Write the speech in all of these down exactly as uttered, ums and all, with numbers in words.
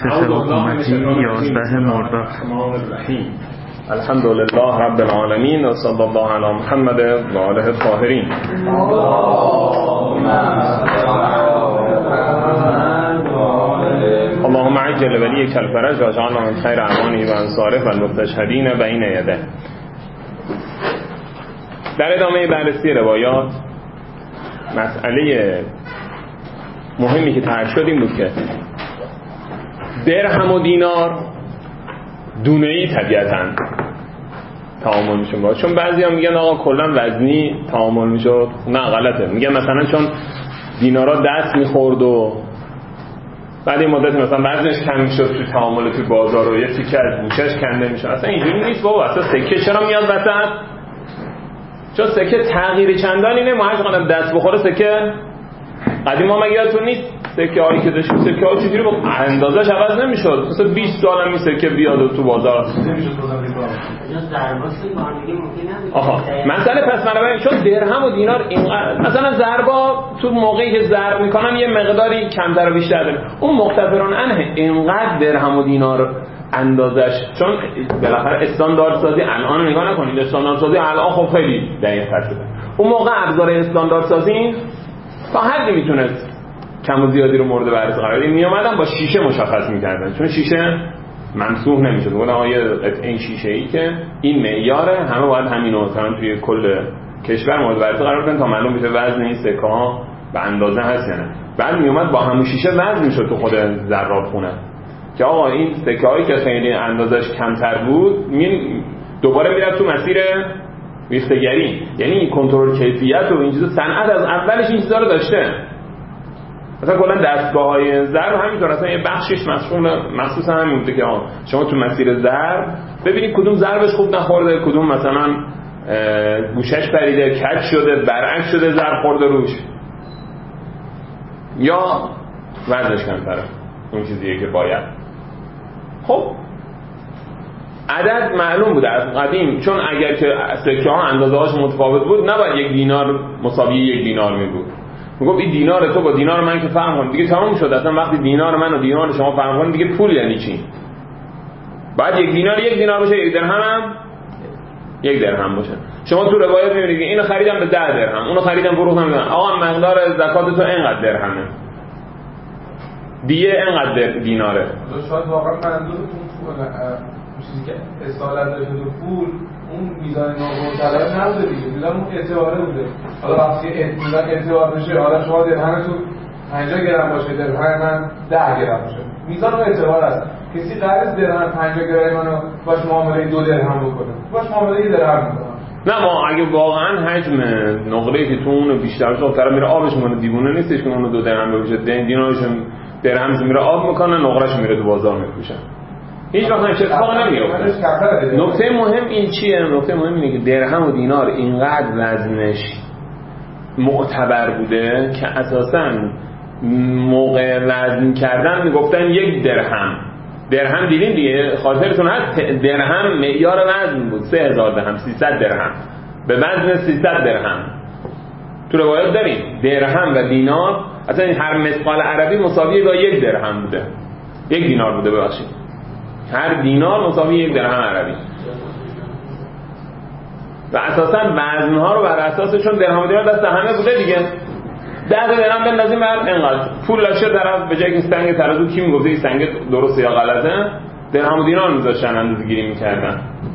مؤسسه حکومتی یازده مرداد. الحمد لله رب العالمین و صلی الله علی محمد و آله الطاهرین. اللهم عجل ولیک الفرج و جعلنا من خیر اعوانه و انصاره و المستشهدین بین یده. در ادامه بررسی روایات مسئله مهمی که طرح شد این بود که درهم و دینار دونه‌ای طبیعتاً تعامل میشه باشه، چون بعضی هم میگن آقا کلا وزنی تعامل میشه. نه، غلطه. میگن مثلا چون دینارا دست میخورد و بعد این مدت مثلا وزنش کم میشد تو تعامل تو بازار و یه تیکه از گوشش کنده میشه. اصلا اینجوری نیست بابا. اصلا سکه چرا میاد وسط؟ چون سکه تغییر چندانی نمیده. هر چقدر دست بخوره سکه قدیم ما مگه یادتون نیست سکه هایی که داشتیم سکه ها چجوری با اندازش عوض نمیشد. مثلا بیست سال هم این سکه بیاد تو بازار آها مسئله پس بنابراین چون درهم و دینار اینقدر مثلا ضربا تو موقعی که ضرب میکنن یه مقداری کمتر و بیشتر داره، اون مختبران انه اینقدر درهم و دینار اندازش، چون بالاخره استانداردسازی الان نگاه نکنید، استانداردسازی الان خب خیلی دقیق تر شده. اون موقع ابزار استانداردسازی تا حدی میتونست کم و زیادی رو مورد بررسی قرار بدیم. میومدن با شیشه مشخص میکردن، چون شیشه ممسوح نمیشد. گفتن آقا این شیشه ای که این معیاره، همه باید همینو مثلا توی کل کشور مورد بررسی قرار بدن تا معلوم بشه وزن این سکه ها به اندازه هست یا نه. بعد میومد با همون شیشه وزن میشد تو خود ذرات خونه که آقا این سکه هایی که خیلی اندازش کمتر بود می دوباره میرفت تو مسیر ریختگری. یعنی کنترل کیفیت و این چیزا صنعت از اولش این چیزا رو داشته. مثلا کلا دستگاه‌های ضرب همینطور، اصلا یه بخشش مشغول مخصوص همین بوده که شما تو مسیر ضرب ببینید کدوم ضربش خوب نخورده، کدوم مثلا گوشش پریده، کج شده، برعکس شده ضرب خورده روش، یا وزنش کمتره اون چیزیه که باید. خب عدد معلوم بوده از قدیم، چون اگر که سکه ها اندازه هاش متفاوت بود نباید یک دینار مساوی یک دینار می بود. میگم این دینار تو با دینار من که فرق کنه دیگه تمام شد. اصلا وقتی دینار من و دینار شما فرق کنه دیگه پول یعنی چی؟ بعد یک دینار یک دینار باشه، یک درهم هم یک درهم باشه. شما تو روایت میبینید که اینو خریدم به ده درهم، اونو خریدم فروختم. آقا مقدار زکات تو اینقدر درهمه، دیگه اینقدر دیناره. شاید واقعا منظورتون چیزی که اصالت داشته تو پول اون میزان نامعتبر نبوده دیگه، میزان اون اعتباره بوده. حالا وقتی میزان اعتبار بشه، حالا شما درهمتون پنجاه گرم باشه، درهم من ده گرم باشه، میزان اون اعتبار است. کسی قراره درهم پنجاه گرم منو باش معامله دو درهم بکنه، باش معامله یه درهم میکنه. نه، ما اگه واقعا حجم نقره که تو اون بیشتر باشه، طرف میره آبش مونه، دیوونه نیستش که اونو دو درهم بشه، دینارش درهمش میره آب میکنه، نقرهش میره تو بازار میفروشه. هیچ وقت همچه اتفاق نمیفته. نکته مهم این چیه؟ نکته مهم اینه که درهم و دینار اینقدر وزنش معتبر بوده که اساساً موقع وزن کردن میگفتن یک درهم. درهم دیدین دیگه، خاطرتون هست درهم معیار وزن بود، سه هزار درهم، سیصد درهم به وزن سیصد درهم. تو روایات داریم درهم و دینار اصلا هر مثقال عربی مساوی با یک درهم بوده، یک دینار بوده ببخشید، هر دینار مساوی یک درهم عربی. و اساسا وزنها رو بر اساس، چون درهم و دینار دست همه بوده دیگه، ده تا درهم بندازیم بر اینقدر پول داشته طرف، به جای که سنگ ترازو کی میگفته این سنگ درسته یا غلطه، درهم و دینار میذاشتن اندازه‌گیری میکردن.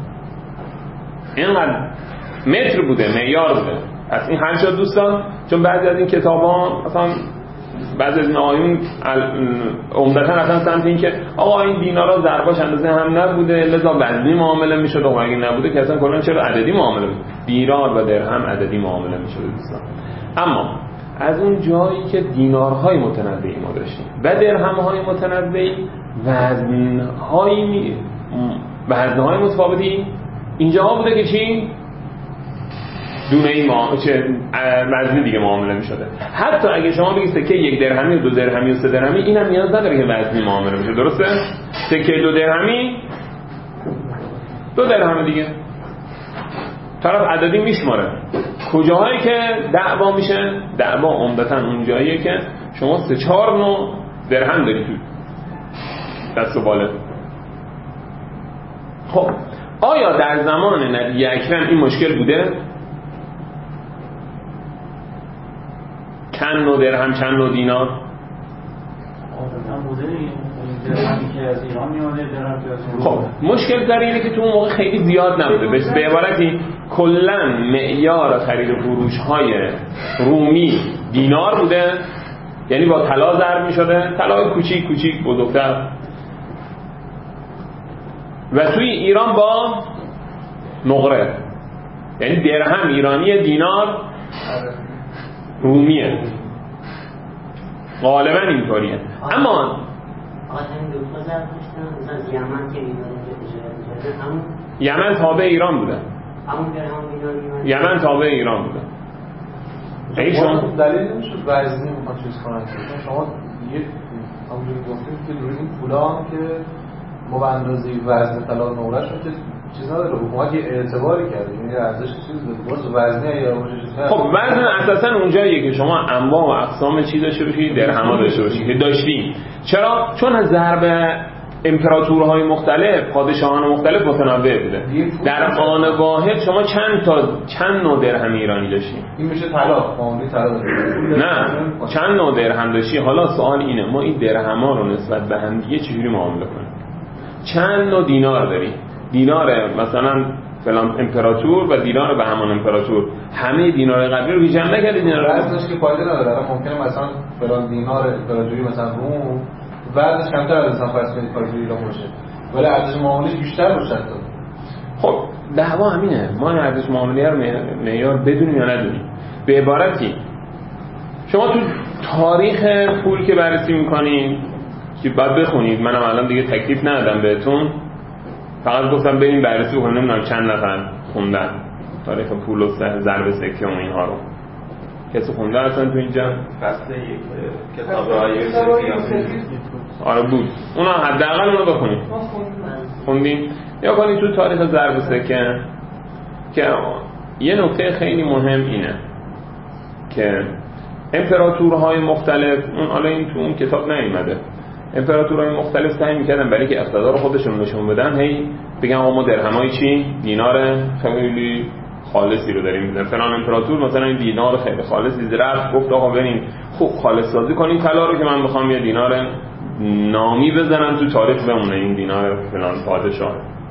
اینقدر متر بوده، معیار بوده. پس این حل شد دوستان. چون بعضی از این کتابا مثلا بعضی از این آقایون عمدتاً رفتن سمت این که آقا این دینارا ضرباش اندازه هم نبوده لذا وزنی معامله میشد، و اگه نبوده که اصلا کلا چرا عددی معامله میشد. دینار و درهم عددی معامله میشد دوستان. اما از اون جایی که دینارهای متنوعی ما داشتیم و درهم‌های متنوعی، وزن‌های وزن‌های متفاوتی اینجاها بوده که چی؟ دونه ای ما چه وزنی دیگه معامله می‌شده. حتی اگه شما بگید سکه یک درهمی و دو درهمی و سه درهمی، اینم نیاز نداره که وزنی معامله بشه، درسته؟ سکه دو درهمی دو درهم دیگه طرف عددی میشماره. کجاهایی که دعوا میشه؟ دعوا عمدتاً اون جاییه که شما سه چهار نوع درهم داری تو دست و باله. خب آیا در زمان نبی اکرم این مشکل بوده؟ چند نوع درهم چند نوع دینار؟ خب مشکل در اینه که تو اون موقع خیلی زیاد نبوده. به عبارتی کلا معیار خرید و فروش های رومی دینار بوده، یعنی با طلا ضرب می شده، طلای کوچیک کوچیک بزرگتر، و توی ایران با نقره، یعنی درهم ایرانی دینار رومیه، غالبا اینطوریه. اما آقا همین دو تا ضرب داشتن از یمن که ایران تجارت همون یمن تابع ایران بوده، همون درهم ایرانی یمن تابع ایران بوده. این شما دلیل نمیشد وزنی میخواد چیز کنن که شما یه همونجوری گفتیم که روی این پولا هم که ما به اندازه وزن طلا نقره‌ش که چیز نداره، حکومت یه اعتباری کرده، یعنی ارزش چیز داره، باز وزنی یا باشه. خب وزن اساسا اونجاییه که شما انواع و اقسام چیز داشته باشید، درهما داشته باشید که داشتیم. چرا؟ چون ضرب امپراتورهای مختلف، پادشاهان مختلف متنوع بوده. در آن واحد شما چند تا چند نوع درهم ایرانی داشتیم. این میشه طلا، معامله طلا داره. نه، چند نوع درهم داشتی. حالا سوال اینه ما این درهما رو نسبت به هم دیگه چجوری معامله کنیم؟ چند نوع دینار داری؟ دینار مثلا فلان امپراتور و دینار به همان امپراتور، همه دینار قبلی رو جمع نکردید. دینار وزنش که فایده نداره. ممکنه مثلا فلان دینار امپراتوری مثلا روم وزنش کمتر از مثلا فرض کنید پایداری ایران باشه، ولی ارزش معامله بیشتر باشه. خب دعوا همینه، ما ارزش معامله رو معیار بدونیم یا ندونیم. به عبارتی شما تو تاریخ پول که بررسی میکنین که بعد بخونید، منم الان دیگه تکلیف ندادم بهتون، فقط گفتم بریم بررسی بکنیم. نمیدونم چند نفر خوندن تاریخ پول و ضرب سکه و اینها رو. کسی خونده اصلا تو اینجا؟ فصل یک کتاب های سیاسی آره بود، اونا حداقل اونو بخونید. خوندیم؟ یا کنید تو تاریخ ضرب سکه که یه نکته خیلی مهم اینه که امپراتورهای مختلف، اون حالا این تو اون کتاب نیومده، امپراتورهای مختلف سعی می‌کردن برای که اقتدار خودشون نشون بدن، هی بگن آقا ما درهمای چی دینار خیلی خالصی رو داریم میدن. فلان امپراتور مثلا این دینار خیلی خالصی رفت گفت آقا بریم خوب خالص سازی کنیم طلا رو که من میخوام یه دینار نامی بزنم تو تاریخ بمونه این دینار فلان پادشاه.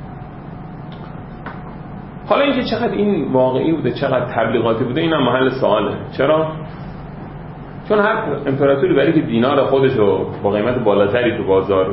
حالا اینکه چقدر این واقعی بوده چقدر تبلیغاتی بوده اینم محل سواله. چرا؟ چون هر امپراتوری برای که دینار خودش رو با قیمت بالاتری تو بازار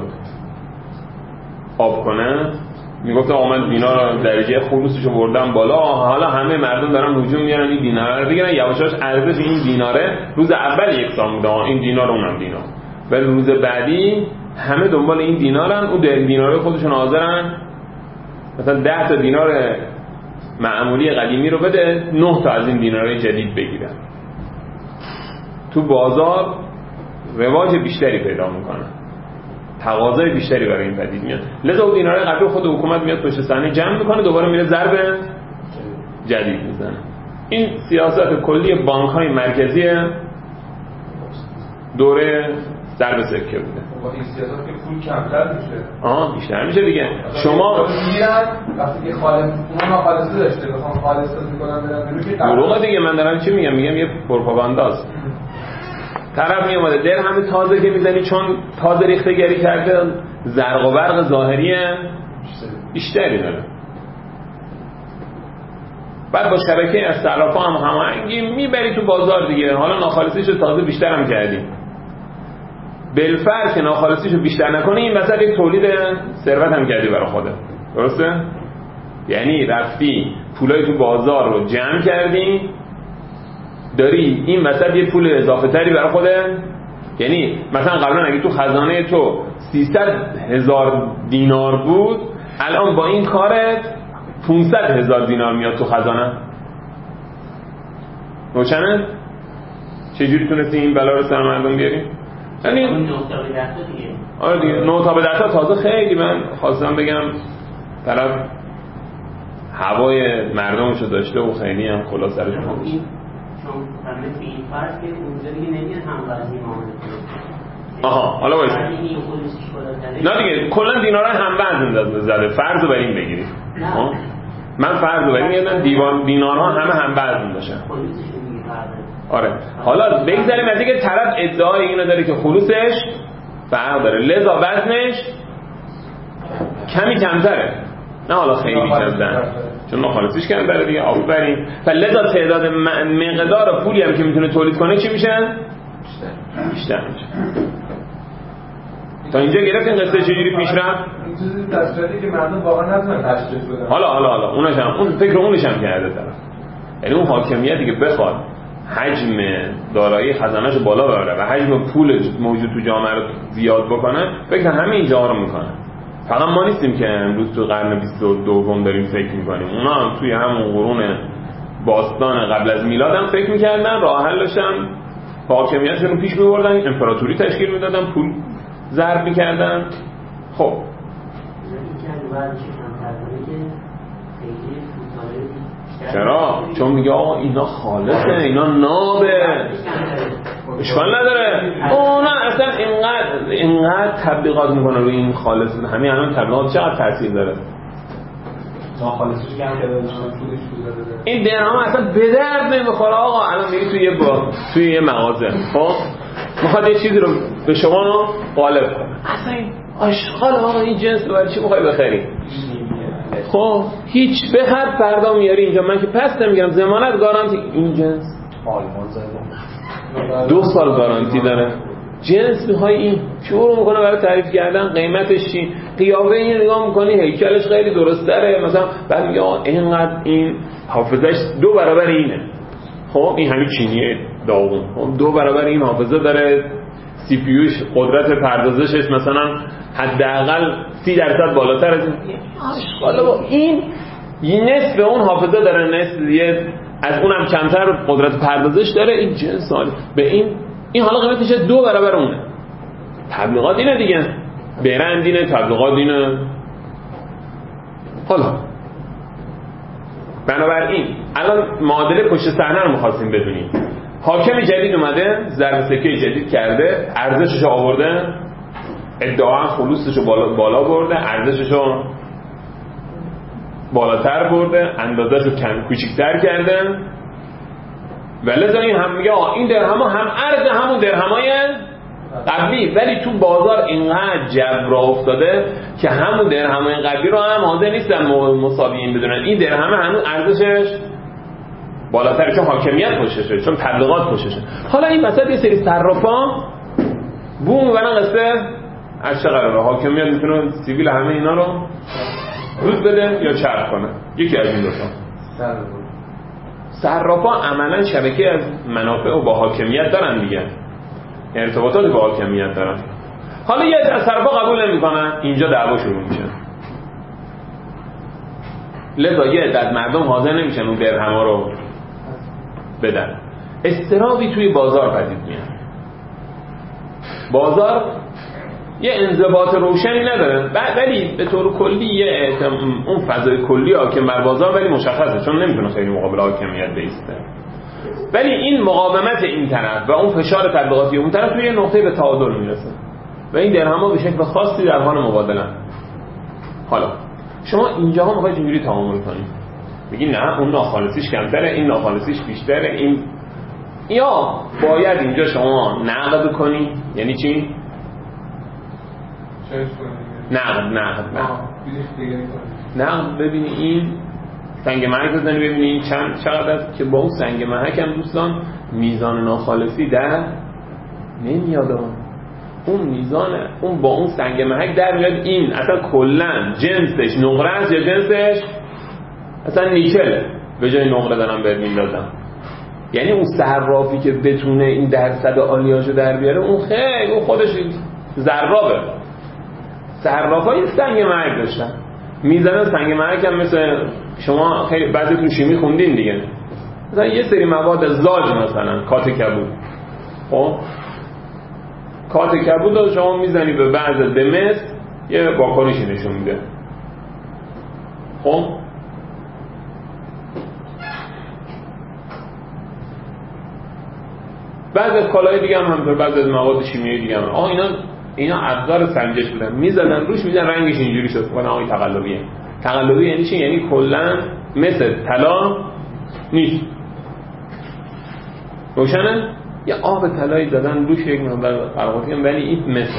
آب کنه میگفت آقا من دینار درجه خلوصش رو بردم بالا، حالا همه مردم دارن هجوم میارن این دینار رو بگیرن، یواشاش ارزش این دیناره روز اول یکسان بوده، این دینار اونم دینار، ولی روز بعدی همه دنبال این دینارن، اون در دیناره خودشون حاضرن مثلا ده تا دینار معمولی قدیمی رو بده نه تا از این دینارهای جدید بگیرن. تو بازار رواج بیشتری پیدا میکنن، تقاضای بیشتری برای این پدید میاد، لذا اون دینارهای قبلی خود حکومت میاد پشت صحنه جمع میکنه دوباره میره ضرب جدید میزنه. این سیاست کلی بانک‌های مرکزی دوره ضرب سکه بوده. با این سیاست که پول کمتر میشه آها بیشتر میشه دیگه. شما میگیرن وقتی که خالص اونا خالصی داشته بخوام خالص میکنن برن بیرون که دروغه دیگه. من دارم چی میگم؟ میگم یه پروپاگانداست. طرف می اومده در همه تازه که میزنی چون تازه ریخته گری کرده زرق و برق ظاهری بیشتری داره. بعد با شبکه از صرافا هم هماهنگی میبری تو بازار دیگه. حالا ناخالصیشو تازه بیشتر هم کردی، بالفرض که ناخالصیشو بیشتر نکنی این وسط یک تولید ثروت هم کردی برای خودت. درسته؟ یعنی رفتی پولای تو بازار رو جمع کردی، داری این وسط یه پول اضافه تری برای خودت. یعنی مثلا قبلا اگه تو خزانه تو سیصد هزار دینار بود، الان با این کارت پانصد هزار دینار میاد تو خزانه. روشنه؟ چجوری تونستی این بلا رو سر مردم بیاری؟ یعنی نه تا به ده تا دیگه. آره دیگه نه تا به ده تا تازه خیلی من خواستم بگم طرف هوای مردمشو داشته و خیلی هم خلاصرش چون همه به این فرض که اونجا دیگه نمیاد هم وزنی معامله کنه، آها حالا وایس نه دیگه کلا دینارا هم وزن زده، فرض رو بر این بگیرید. من فرض رو بر این میادم دیوان دینارها همه هم وزن باشن. آره حالا بگذاریم از اینکه طرف ادعای اینو داره که خلوصش فرق داره، لذا وزنش کمی کمتره، نه حالا خیلی کمتره چون ناخالصیش کمتره دیگه. آفرین. فلذا تعداد مقدار پولی هم که میتونه تولید کنه چی میشن؟ بیشتر میشه. تا اینجا گرفتین قصه چجوری پیش رفت؟ این چیزی تصویری که مردم واقعا نتونن تشخیص بدن. حالا حالا حالا اونش هم اون فکر اونش هم کرده طرف، یعنی اون حاکمیتی که بخواد حجم دارایی خزانه‌شو بالا ببره و حجم پول موجود تو جامعه رو زیاد بکنه، فکر همه اینجا رو میکنه. فقط ما نیستیم که امروز تو قرن بیست و دو داریم فکر میکنیم، اونا هم توی همون قرون باستان قبل از میلاد هم فکر میکردن، راه حلش هم حاکمیتشون رو پیش میبردن، امپراتوری تشکیل میدادن، پول ضرب میکردن. خب چرا؟ چون میگه آقا اینا خالصه، اینا نابه، اشکال نداره. اونا اصلا اینقدر اینقدر تبلیغات میکنه روی این خالص، همین الان تبلیغات چقدر تاثیر داره. این درهم اصلا به درد نمیخوره آقا. الان میگی توی یه با توی یه مغازه خب میخواد یه چیزی رو به شما رو غالب کنه، اصلا این آشغال آقا این جنس رو برای چی میخوای بخری؟ خب هیچ بخر فردا میاری اینجا. من که پس نمیگم ضمانت گارانتی این جنس دو سال گارانتی داره. جنس میخوای این شروع میکنه برای تعریف کردن قیمتش چی، قیافه این نگاه میکنی هیکلش خیلی درست داره مثلا، بعد میگه اینقدر این حافظش دو برابر اینه. خب این همین چینیه داغون، خب دو برابر این حافظه داره، سی پی یوش قدرت پردازشش مثلا حداقل سی درصد بالاتر از این. حالا با این یه نصف اون حافظه داره، نصف یه از اونم کمتر قدرت پردازش داره. این جنس حالا به این این حالا قیمتش دو برابر اونه. تبلیغات اینه دیگه، برند اینه، تبلیغات اینه. حالا بنابراین الان معادله پشت صحنه رو می‌خواستیم بدونیم. حاکم جدید اومده، ضرب سکه جدید کرده، ارزشش آورده، ادعا خلوصش رو بالا بالا برده، ارزشش رو بالاتر برده، اندازه‌ش رو کم کوچیک‌تر کرده. ولذا این هم میگه این درهم‌ها هم ارز همون درهم‌های قبلی، ولی تو بازار اینقدر جبر افتاده که همون درهم‌های قبلی رو هم حاضر نیستن مساویین بدونن. این درهم هنوز ارزشش بالاتره چون حاکمیت پشتشه، چون تبلیغات پشتشه. حالا این وسط یه سری صرافا بوم میبرن قصه از چه قراره، حاکمیت میتونه سیبیل همه اینا رو روز بده یا چرخ کنه، یکی از این دو تا. صرافا عملا شبکه از منافع و با حاکمیت دارن دیگه، ارتباطات با حاکمیت دارن. حالا یه از صرافا قبول نمیکنن، اینجا دعوا شروع میشه. لذا یه عدد مردم حاضر نمیشن اون درهم‌ها رو بدن. اضطرابی توی بازار پدید میاد. بازار یه انضباط روشنی نداره، ولی به طور کلی یه اون فضای کلی حاکم بر بازار ولی مشخصه، چون نمیتونه خیلی مقابل حاکمیت بیسته. ولی این مقاومت این طرف و اون فشار تبلیغاتی اون طرف توی یه نقطه به تعادل میرسه و این درهم‌ها به شکل خاصی در حال مبادله. حالا شما اینجاها میخواید اینجوری تعامل کنید، میگی نه اون ناخالصیش کمتره، این ناخالصیش بیشتره، این یا باید اینجا شما نقد کنی. یعنی چی؟ نقد نقد نقد نقد ببینی این سنگ محک بزنی ببینی این چند چقدر است که با اون سنگ محک هم دوستان میزان ناخالصی در نمیاد. اون میزانه اون با اون سنگ محک در میاد. این اصلا کلا جنسش نقره است یا جنسش اصلا نیکله، به جای نقره دارم بهت میندازم. یعنی اون صرافی که بتونه این درصد عالیاشو در بیاره اون خیلی اون خودش ذرابه. صرافای سنگ محک داشتن میزنن. سنگ محک هم مثل شما خیلی بعضیتون شیمی خوندین دیگه، مثلا یه سری مواد زاج مثلا کات کبود، خب کات کبود رو شما میزنی به بعض دمس یه واکنشی نشون میده. خب بعضی از کالای دیگه هم همینطور، بعضی از مواد شیمیایی دیگه هم. آها اینا اینا ابزار سنجش بودن، میزدن روش، میزدن رنگش اینجوری شد. گفتن آقا این تقلبیه. تقلبی یعنی چی؟ یعنی کلا مثل طلا نیست. روشنه؟ یه آب طلایی دادن روش یک مقدار فرقاتی هم، ولی این مثل.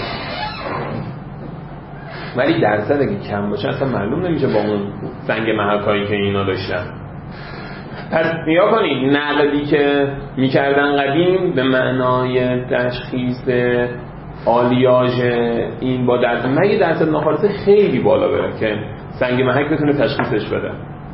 ولی درصد اگه کم باشه اصلا معلوم نمیشه با اون سنگ محکایی که اینا داشتن. پس نیا کنید نقدی که میکردن قدیم به معنای تشخیص آلیاژ این با درصد، مگه درصد ناخالصه خیلی بالا بره که سنگ محک بتونه تشخیصش بده.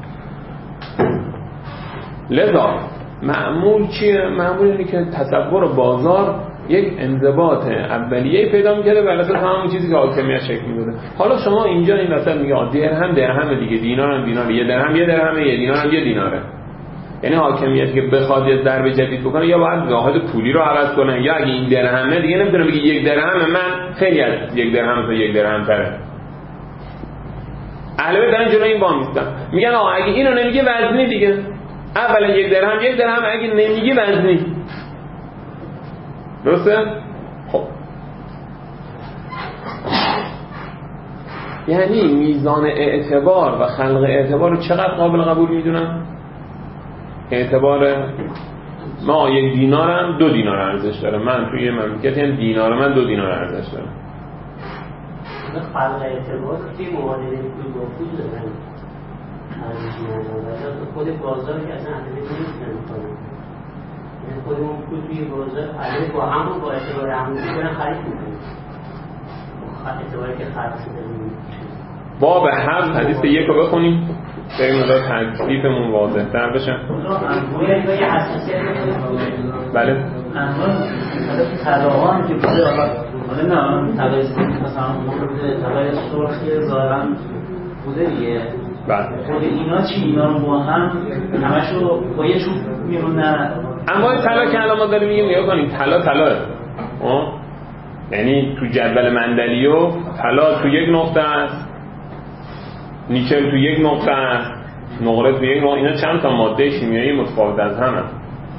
لذا معمول چیه؟ معمول اینه که تصور بازار یک انضباط اولیه‌ای پیدا می‌کنه بر اساس همون چیزی که حاکمیت شکل می‌ده. حالا شما اینجا این وسط میگه درهم درهم دیگه، دینار هم دینار، یه درهم یه درهم، یه دینار هم یه دیناره. یعنی حاکمیتی که بخواد یه ضرب جدید بکنه یا باید واحد پولی رو عوض کنه، یا اگه این درهمه دیگه نمیتونه بگه یک درهم من خیلی از یک درهم تا یک درهم تره. اهل بیت دارن جلوی این وام میستن، میگن آقا اگه اینو نمیگه وزنی دیگه، اولا یک درهم یک درهم، اگه نمیگه وزنی. درسته؟ خب یعنی میزان اعتبار و خلق اعتبار رو چقدر قابل قبول میدونن؟ اعتبار ما یک دینارم دو دینار ارزش داره، من توی مملکتی هم دینار من دو دینار ارزش داره. خلق اعتبار توی معادله پول با پول دارن ارزش نداره، خود بازار که اصلا اهمیت نمیدونن، یعنی خود اون پول توی بازار علیه با همون با اعتبار همون برن خرید میکنن، اعتباری که خرید شده. باب هفت حدیث یک رو بخونیم بریم مدار تکلیفمون واضح تر بشه. بله طلاهان که بوده حالا نه طلای مثلا طلای سرخی ظاهرا بوده دیگه. بله خود اینا چی؟ اینا رو با هم همشو با یه چوب میمونن. اما این طلا که الان ما داریم میگیم نگاه کنیم، طلا طلاه، یعنی تو جدول مندلیو طلا تو یک نقطه است، نیکل تو یک نقطه است، نقره تو یک نقطه. اینا چند تا ماده شیمیایی متفاوت از هم هست.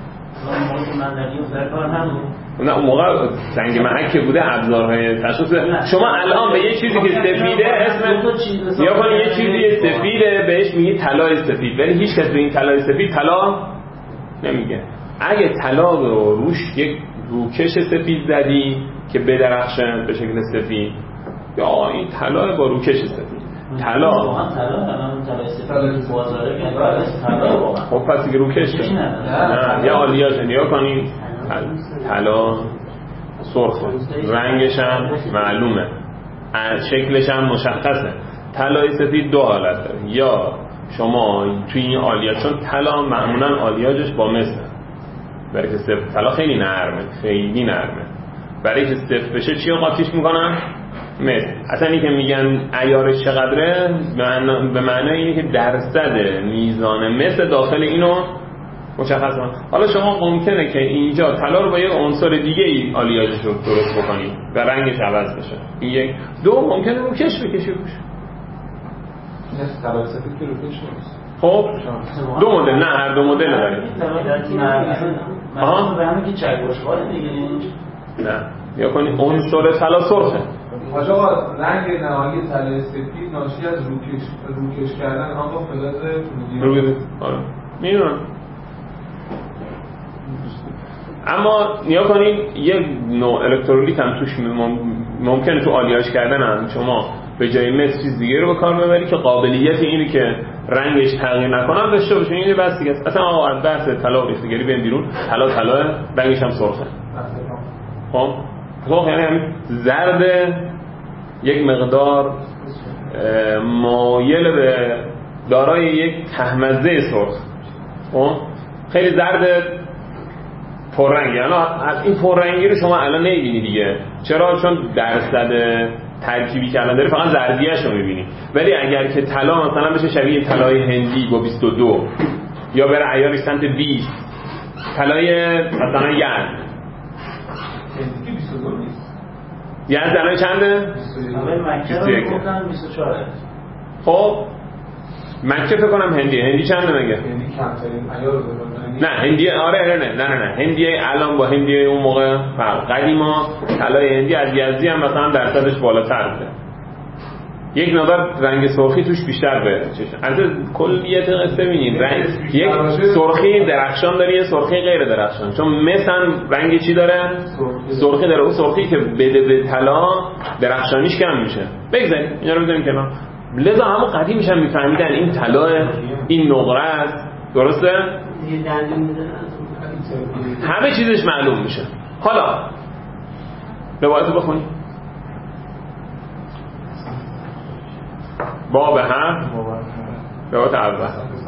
نه اون موقع سنگ محک که بوده ابزارهای تشخیص. شما الان به یه چیزی که سفیده اسم یا کنی یه چیزی سفیده بهش میگی طلای سفید، ولی هیچ کس به این طلای سفید طلا نمیگه. اگه طلا رو روش یک روکش سفید زدی که بدرخشه به شکل سفید، یا این طلا با روکش سفید. طلا واقعا طلا الان طلای سفید بازاره که طلا واقعا خب پس دیگه روکش شد. نه یا آلیاژ نیا کنی طلا سرخه، رنگش هم معلومه، شکلش هم مشخصه. طلای سفید دو حالت داره، یا شما توی این آلیاژ، چون طلا معمولا آلیاژش با مثله، برای که سفت طلا خیلی نرمه، خیلی نرمه، برای که سفت بشه چی رو قاطیش میکنن؟ مثل. اصلا این که میگن عیارش چقدره به معنی اینه که درصد میزان مثل داخل اینو مشخص کنن. حالا شما ممکنه که اینجا طلا رو با یک عنصر دیگه ای آلیاژش رو درست بکنید و رنگش عوض بشه. این یک. دو ممکنه روکش بکشی روش. نه طلا سفید که روکش نیست. خب دو مدل، نه هر دو مدل داریم. آها به همین که چگوشواره دیگه. نه یا کنی عنصر طلا سرخه. آقا رنگ نهایی طلای سفید ناشی از روکش روکش کردن هم با فلز روی آره میدونم. اما نیا کنید یک نوع الکترولیت هم توش ممکنه تو آلیاژ کردن هم شما به جای مس چیز دیگه رو به کار ببری که قابلیت اینی که رنگش تغییر نکنه داشته باشه. این بس دیگه است. اصلا آقا از بحث طلا و ریختگری بریم بیرون. طلا طلا رنگش هم سرخه. خب سرخ یعنی همین زرد یک مقدار مایل به دارای یک تهمزه سرخ. خب خیلی زرد پررنگی. الان این پررنگی رو شما الان نمی‌بینی دیگه. چرا؟ چون درصد ترکیبی که الان داره فقط زردیش رو می‌بینی. ولی اگر که طلا مثلا بشه شبیه طلای هندی با بیست و دو یا بره عیارش سمت بیست، طلای مثلا یزد هندی بیست و دو نیست. یزد الان چنده؟ بیست و یک. بیست و چهار. خب مکه فکر کنم هندی. هندی چنده مگه؟ هندی کمترین عیار رو داره. نه هندیه آره نه نه نه نه هندیه الان با هندیه اون موقع فرق. قدیما طلای هندی از یزدی هم مثلا درصدش بالاتر بوده، یک مقدار رنگ سرخی توش بیشتر به چشم. البته کلیت قصه ببینید رنگ یک سرخی درخشان داره، یه سرخی غیر درخشان. چون مثلا رنگ چی داره؟ سرخی داره. اون سرخی که بده به طلا درخشانیش کم میشه. بگذارید اینا رو بزنیم کنار. لذا همون قدیمش هم میفهمیدن این طلا، این نقره است، درسته؟ همه چیزش معلوم میشه. حالا روایت رو بخونیم. باب هم روایت اول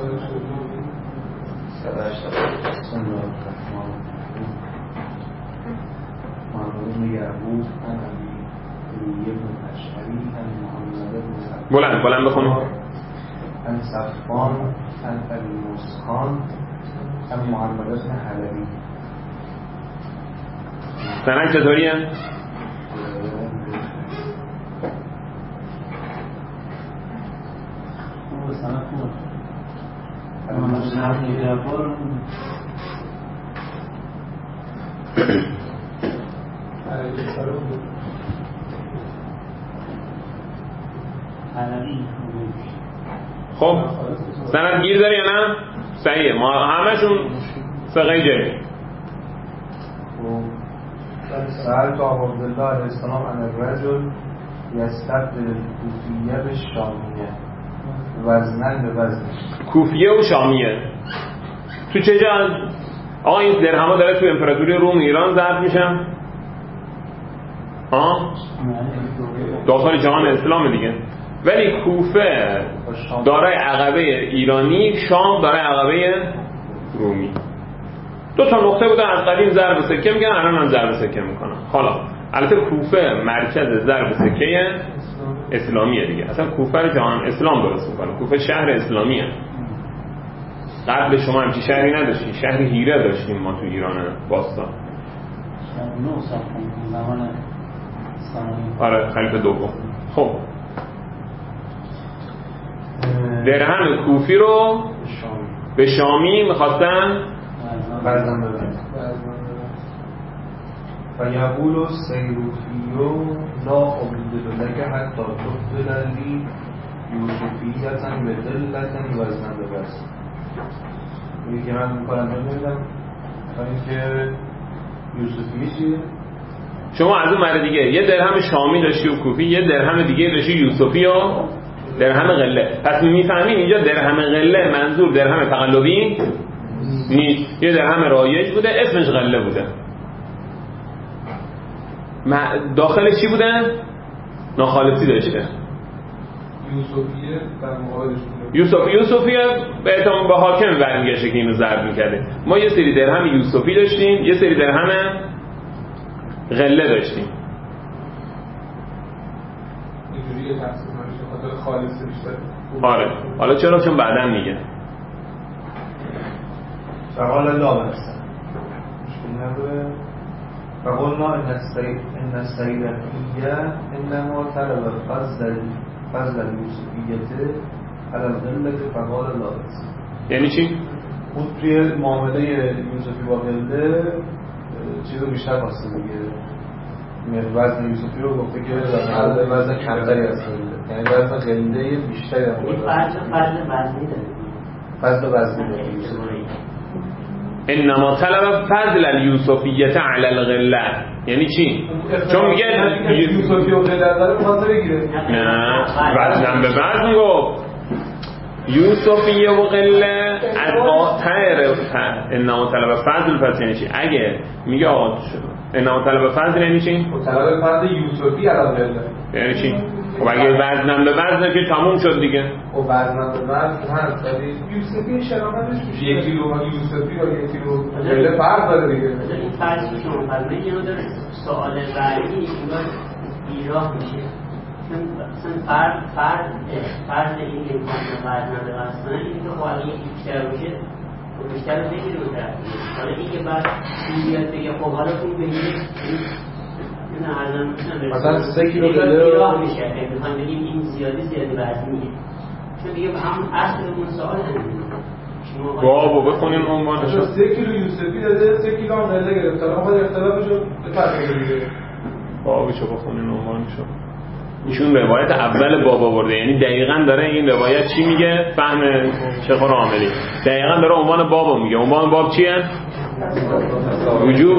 بلند بلند بخونیم. ان صفوان ان ابی مسخان ان محمد بن حلبی. سند چطوریه؟ خب سند گیر داری یا نه؟ صحیحه، ما همشون ثقه جلی. سألت ابو عبدالله علیه السلام عن الرجل یستبدل الکوفیه به شامیه وزنن به وزن. کوفیه و شامیه تو چه جا؟ آقا این درهما داره تو امپراتوری روم ایران ضرب میشن؟ آه؟ داخل جهان اسلام دیگه. ولی کوفه دارای عقبه ایرانی، شام دارای عقبه رومی. دو تا نقطه بودن از قدیم ضرب سکه میگن، الان هم ضرب سکه میکنن. حالا البته کوفه مرکز ضرب سکه اسلامیه دیگه. اصلا کوفه رو جهان اسلام درست میکنه. کوفه شهر اسلامیه. قبل شما همچی شهری نداشتیم، شهر هیره داشتیم ما تو ایران باستان. آره خلیفه دوم. خب درهم کوفی رو به شامی میخواستن وزن ببرن. فیقول سیروفیو لا عبد لك حتی تبدل لی یوسفیتا بدلتا وزن ببرن. میگه که من میکنم نمیدم که یوسفی چیه؟ شما از اون مرد دیگه یه درهم شامی داشتی و کوفی، یه درهم دیگه داشتی یوسفی و درهم قله. پس میفهمین اینجا درهم قله منظور درهم تقلبی نیست، یه درهم رایج بوده اسمش قله بوده. داخلش چی بوده؟ ناخالصی داشته. یوسفیه در مقابلش بوده. یوسف یوسفیه به اعتماد به حاکم برمیگشته که اینو ضرب میکرده. ما یه سری درهم یوسفی داشتیم، یه سری درهم غله داشتیم. اینجوری تقسیم نمیشه خاطر خالص بیشتر. آره حالا چرا؟ چون بعداً میگه فقال لا برسن مشکل نداره. فقلنا ان السيد ان السيدانية انما طلب فضل فضل اليوسفية على الغلة فقال لا برسن. یعنی چی؟ اون توی معامله یوسفی با غله چیزو بیشتر خواسته دیگه. وزن یوسفی رو گفته که وزن وزن کمتری از غله، یعنی وزن غله بیشتری از غله. فضل فضل وزنی داره. فضل وزنی داره یوسفی. انما طلب فضل الیوسفیه علی الغله. یعنی چی؟ چون میگه یوسفی و غله داره می‌خواد بگیره. نه وزن به وزن گفت. یوسفیه و غله از آتر انما طلب فضل. پس یعنی چی؟ اگه میگه آقا انما طلب فضل یعنی چی؟ طلب فضل یوسفی علی غله یعنی چی؟ خب اگه وزنم به وزنه که تموم شد دیگه. خب وزنم به وزن هست ولی یوسفی شرامتش میشه یک کیلو یوسفی و یک کیلو غله فرق داره دیگه. این فرض که شما فرمایید یه مقدار سوال رأیی انگار بیراه میشه. چون مثلا فرد فرد فرد این امکان وزن به وزن این که خب اگه یکی بیشتر باشه خب بیشتر رو بگیره به طرف. حالا این که بعد این بیاد بگه خب حالا پول بگیره نه ارزم مثلا سه کیلو غله میشه. اگه بخوایم بگیم این زیادی زیادی وزنیه چون دیگه همون اصل اون سوال همینه. بابو بخونیم عنوانشو. سه کیلو یوسفی داده، سه کیلو هم قله گرفته. حالا خود اختلافشو بفرمایید دیگه. بابوشو بخونیم عنوانشو. ایشون روایت اول باب آورده، یعنی دقیقاً داره این روایت چی میگه؟ فهم شیخ عاملی. دقیقاً داره عنوان بابو میگه. عنوان باب چیه؟ وجوب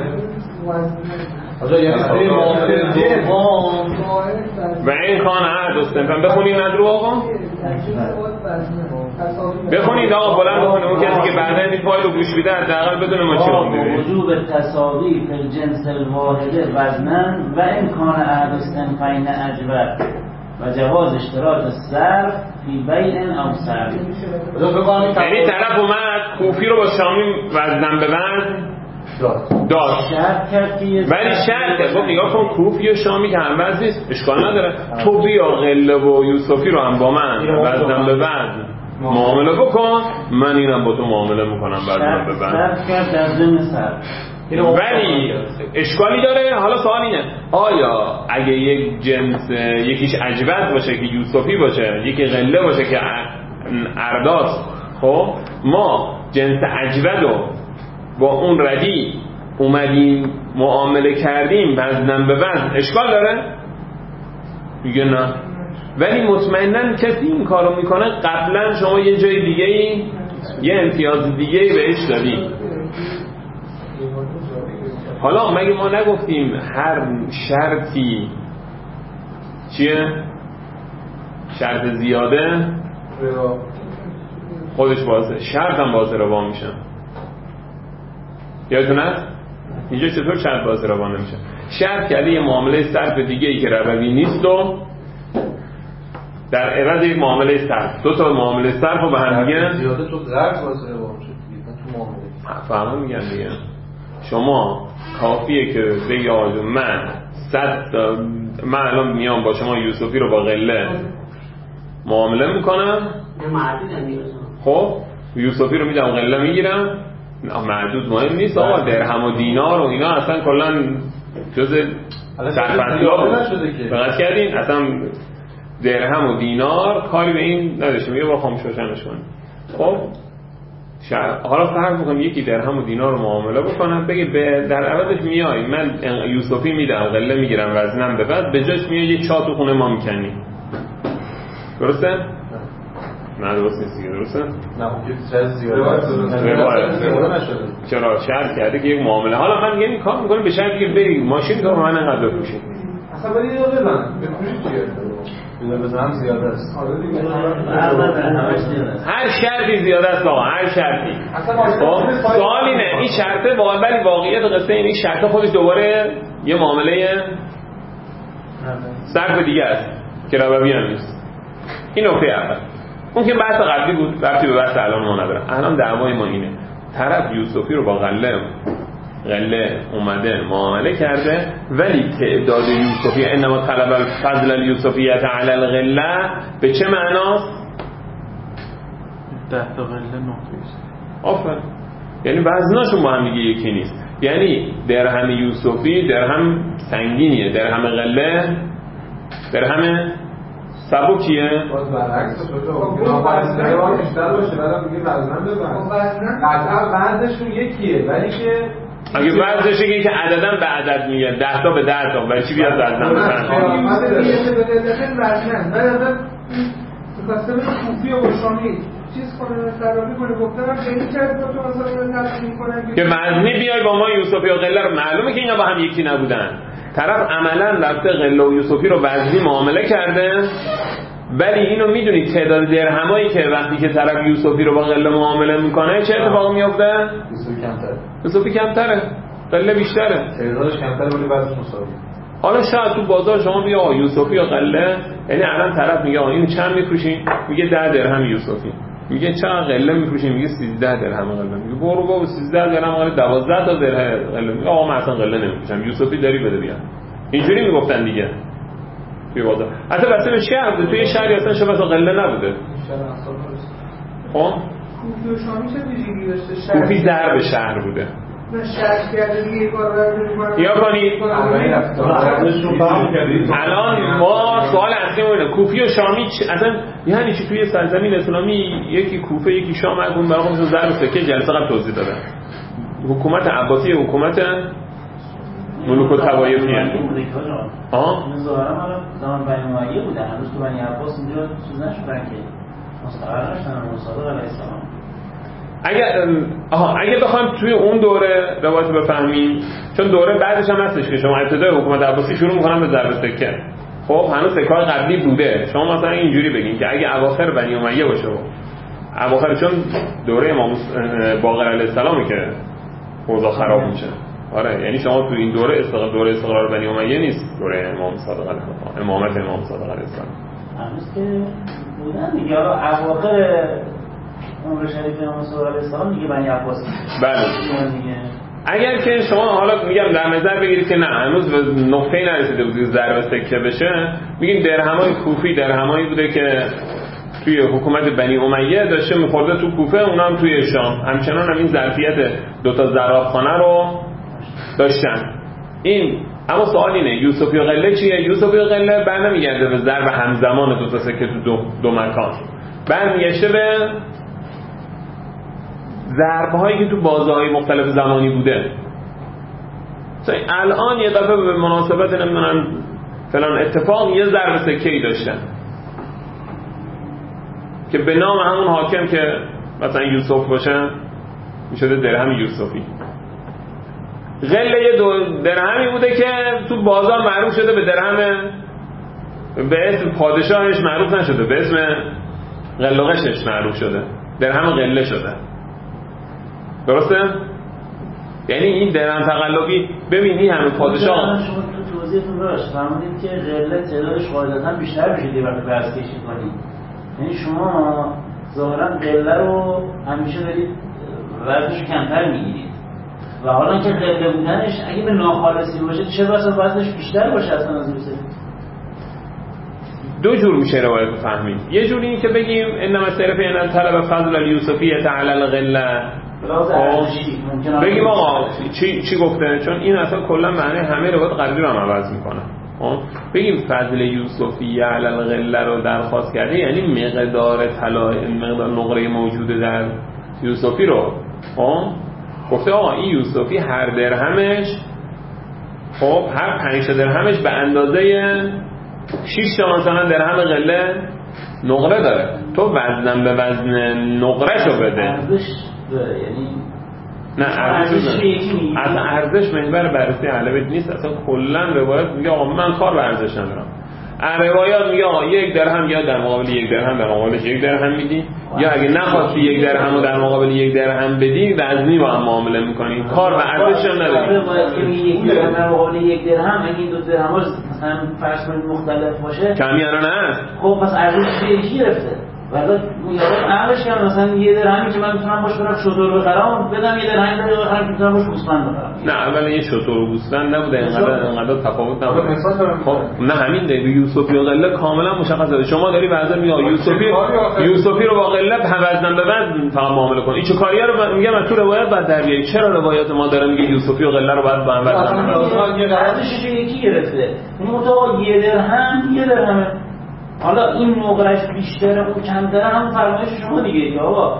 و این کان عهد استنفن. بخونید ندرو آقا، بخونید آقا بلند بخونید. اون کسی که بعدا این فایل رو گوش بیده حداقل بدونه ما چی خوندیم. وجوب تساوی فی الجنس الواحد وزنا و این کان عهد استنفین اجبر و جواز اشتراط الصرف فی بیع او صرف. یعنی طرف اومد کوفی رو با شامی وزنم به وزن داد ولی شرط کرد. خب نگاه کن کوفی و شامی که هم وزن نیست اشکال نداره، تو بیا قله و یوسفی رو هم با من وزنم به وزن معامله بکن، من اینم با تو معامله میکنم وزنم به وزن. ولی اشکالی داره. حالا سوال اینه آیا اگه یک جنس یکیش اجود باشه که یوسفی باشه، یکی قله باشه که ارداست، خب ما جنس اجود رو با اون ردی اومدیم معامله کردیم وزنم به وزن، اشکال داره؟ میگه نه. ولی مطمئناً کسی این کارو میکنه قبلا شما یه جای دیگه ای یه امتیاز دیگه ای بهش دادی. حالا مگه ما نگفتیم هر شرطی چیه؟ شرط زیاده خودش بازه، شرط هم بازه روا میشه. یادتون هست؟ اینجا چطور شرط بازه روا نمیشه؟ شرط کردی یه معامله صرف دیگه ای که ربوی نیست و در عوض یک معامله صرف، دو تا معامله صرف رو به هم دیگه زیاده تو قرض بازه روا میشه تو معامله. فهمون میگن دیگه شما کافیه که بگی آقا من صد من الان میام با شما یوسفی رو با قله معامله میکنم، خب یوسفی رو میدم قله میگیرم، محدود مهم نیست آقا، درهم و دینار و اینا اصلا کلا جز سرفصلا فقط کردین، اصلا درهم و دینار کاری به این نداشته، میگه با خاموش روشنش کنیم. خب حالا فرض میکنم یکی درهم و دینار رو معامله بکنم، بگه به در عوضش میای من یوسفی میدم قله میگیرم وزنم به بعد به جاش میای یه چاه تو خونه ما میکنی، درسته؟ نه درست نیست دیگه، درسته؟ نه اون که زیاده نشده. چرا شرط کرده که یک معامله. حالا من میگم این کار میکنم به شرطی که بری ماشین تو من انقدر بپوشی. اصلا ولی اینو بزن بپوشی چیه؟ اینو بزنم زیاده است. هر شرطی زیاده است آقا، هر شرطی. سوال اینه این شرطه ولی واقعیت قصه این شرطه خودش دوباره یه معامله صرف دیگه است که ربوی هم نیست. این نکته اول. اون که بحث قبلی بود، ربطی به بحث الان ما نداره. الان دعوای ما اینه طرف یوسفی رو با قله قله اومده معامله کرده ولی تعداد یوسفی انما طلب الفضل الیوسفیت علی القله به چه معناست؟ ده تا قله نقطه آفر یعنی وزناشون با هم دیگه یکی نیست. یعنی درهم یوسفی درهم سنگینیه، درهم قله درهم سبکیه. باز برعکس شده اون وزنه بیشتر باشه بعدم میگه وزنم بزن قطعا وزنشون یکیه ولی که اگه وزنش یکی که عدداً به عدد میگه ده تا به ده تا ولی چی بیاد وزنم بزن وزنم بعد می‌خواستم کوفی و شامی چیز کنه صرافی کنه گفتم به این چرت تو مثلا تفصیل کنه که وزنی بیای با ما یوسفی و قله رو معلومه که اینا با هم یکی نبودن. طرف عملاً رفته قله و یوسفی رو وزنی معامله کرده ولی اینو میدونید تعداد درهمایی که وقتی که طرف یوسفی رو با قله معامله میکنه چه اتفاقی میفته؟ یوسفی کمتره. یوسفی کمتره، قله بیشتره. تعدادش کمتره ولی وزنش مساویه. حالا شاید تو بازار شما بیا آقا یوسفی و قله، یعنی الان طرف میگه آقا اینو چند میفروشین؟ میگه ده درهم یوسفی. میگه چند قله میفروشین؟ میگه سیزده درهم قله. میگه برو بابا سیزده درهم قله دوازده تا درهم قله. میگه آقا من اصلا قله نمیفروشم، یوسفی داری بده بیا. اینجوری میگفتن دیگه. توی بازار. حتی واسه به شهر بوده، توی شهری اصلا شما مثلا قله نبوده. خب کوفی و شامی چه ویژگی داشته؟ کوفی در به شهر بوده. نه شرط کرده دیگه کار رو یا کنید الان ما سوال اصلی اینه کوفی و شامی اصلا یعنی چی توی سرزمین اسلامی یکی کوفه یکی شام اگه برای خودشون ضرب سکه جلسه قبل توضیح دادن حکومت عباسی حکومت ملوک الطوایفی هست آها ظاهرا حالا زمان بنی امیه بوده هنوز تو بنی عباس اینجا چیز نشدن که مستقر نشدن مصادق علیه السلام اگر آها اگه بخوایم توی اون دوره روایت بفهمیم چون دوره بعدش هم هستش که شما ابتدای حکومت عباسی شروع می‌کنن به ضرب سکه خب هنوز سکه‌های قبلی بوده شما مثلا اینجوری بگین که اگه اواخر بنی امیه باشه اواخر چون دوره امام باقر علیه السلامی که اوضاع خراب میشه آره یعنی شما تو این دوره استقرار دوره استقرار بنی امیه نیست دوره امام صادق علیه السلام امامت امام صادق علیه السلام هنوز که بودن دیگه اواخر عمر شریف امام صادق علیه السلام دیگه بنی عباس بله اگر که شما حالا میگم در نظر بگیرید که نه هنوز به نقطه‌ای نرسیده بود ضرب سکه بشه میگیم درهمای کوفی درهمایی بوده که توی حکومت بنی امیه داشته میخورده تو کوفه اونا هم توی شام همچنان هم این ظرفیت دوتا زرابخانه رو داشتن این اما سوال اینه یوسفی و قله چیه؟ یوسفی و قله برنمیگرده به ضرب همزمان دوتا سکه تو دو, دو مکان برمیگشته به ضربهایی که تو بازه‌های مختلف زمانی بوده الان یه دفعه به مناسبت نمیدونم فلان اتفاق یه ضرب سکه‌ای داشتن که به نام همون حاکم که مثلا یوسف باشه میشده درهم یوسفی غله یه دو درهمی بوده که تو بازار معروف شده به درهم به اسم پادشاهش معروف نشده به اسم قلقشش معروف شده درهم قله شده درسته؟ یعنی این درهم تقلبی ببینی همه پادشاه شما تو توضیحتون راست فرمودید که قله تعدادش قاعدتاً بیشتر میشه دیگه وقتی برس کشی کنید یعنی شما ظاهرا قله رو همیشه دارید وزنش کمتر میگیرید و حالا که قله بودنش اگه به ناخالصی باشه چه بسا وزنش بیشتر باشه اصلا از یوسف دو جور میشه روایت رو فهمید یه جوری این که بگیم انما صرف این طلب فضل الیوسفیه تعلی القله بگیم آقا چی, چی گفته چون این اصلا کلا معنی همه روایت قبلی رو هم عوض میکنه بگیم فضل یوسفیه علی القله رو درخواست کرده یعنی مقدار طلا مقدار نقره موجوده در یوسفی رو گفته آقا این یوسفی هر درهمش خب هر پنج درهمش به اندازه شش تا مثلا درهم قله نقره داره تو وزنم به وزن نقره شو بده ارزش داره یعنی نه ارزش اصلا ارزش محور بررسی اهل بیت نیست اصلا کلا روایت میگه آقا من کار به ارزش ندارم روایات میگه آقا یک درهم یا در مقابل یک درهم در مقابلش یک درهم میدی یا اگه نخواستی یک درهم رو در مقابل یک درهم بدی وزنی با هم معامله میکنی کار به ارزش هم نداری روایت که یک درهم در مقابل یک درهم اگه این دو درهم مثلا فرض کنید مختلف باشه کمی الان هست خب پس ارزش یکی گرفته ولی میگم عقلش که مثلا یه درهمی که من میتونم باش برم شتر بخرم بدم یه درهمی رو بخرم میتونم باش گوسفند بخرم نه اولا یه شتر و گوسفند نبوده اینقدر اینقدر تفاوت نبوده خب نه همین دیگه یوسفی و قله کاملا مشخصه شما داری بعضی میگه یوسفی یوسفی رو با قله وزن به وزن فقط معامله کن این چه کاریه رو میگم تو روایت بعد در بیاری چرا روایت ما داره میگه یوسفی و قله رو باید با هم وزن بدن ارزشش یکی گرفته این متو یه درهم یه درهمه حالا این نقرش بیشتره و کمتره هم فرمایش شما دیگه یا آقا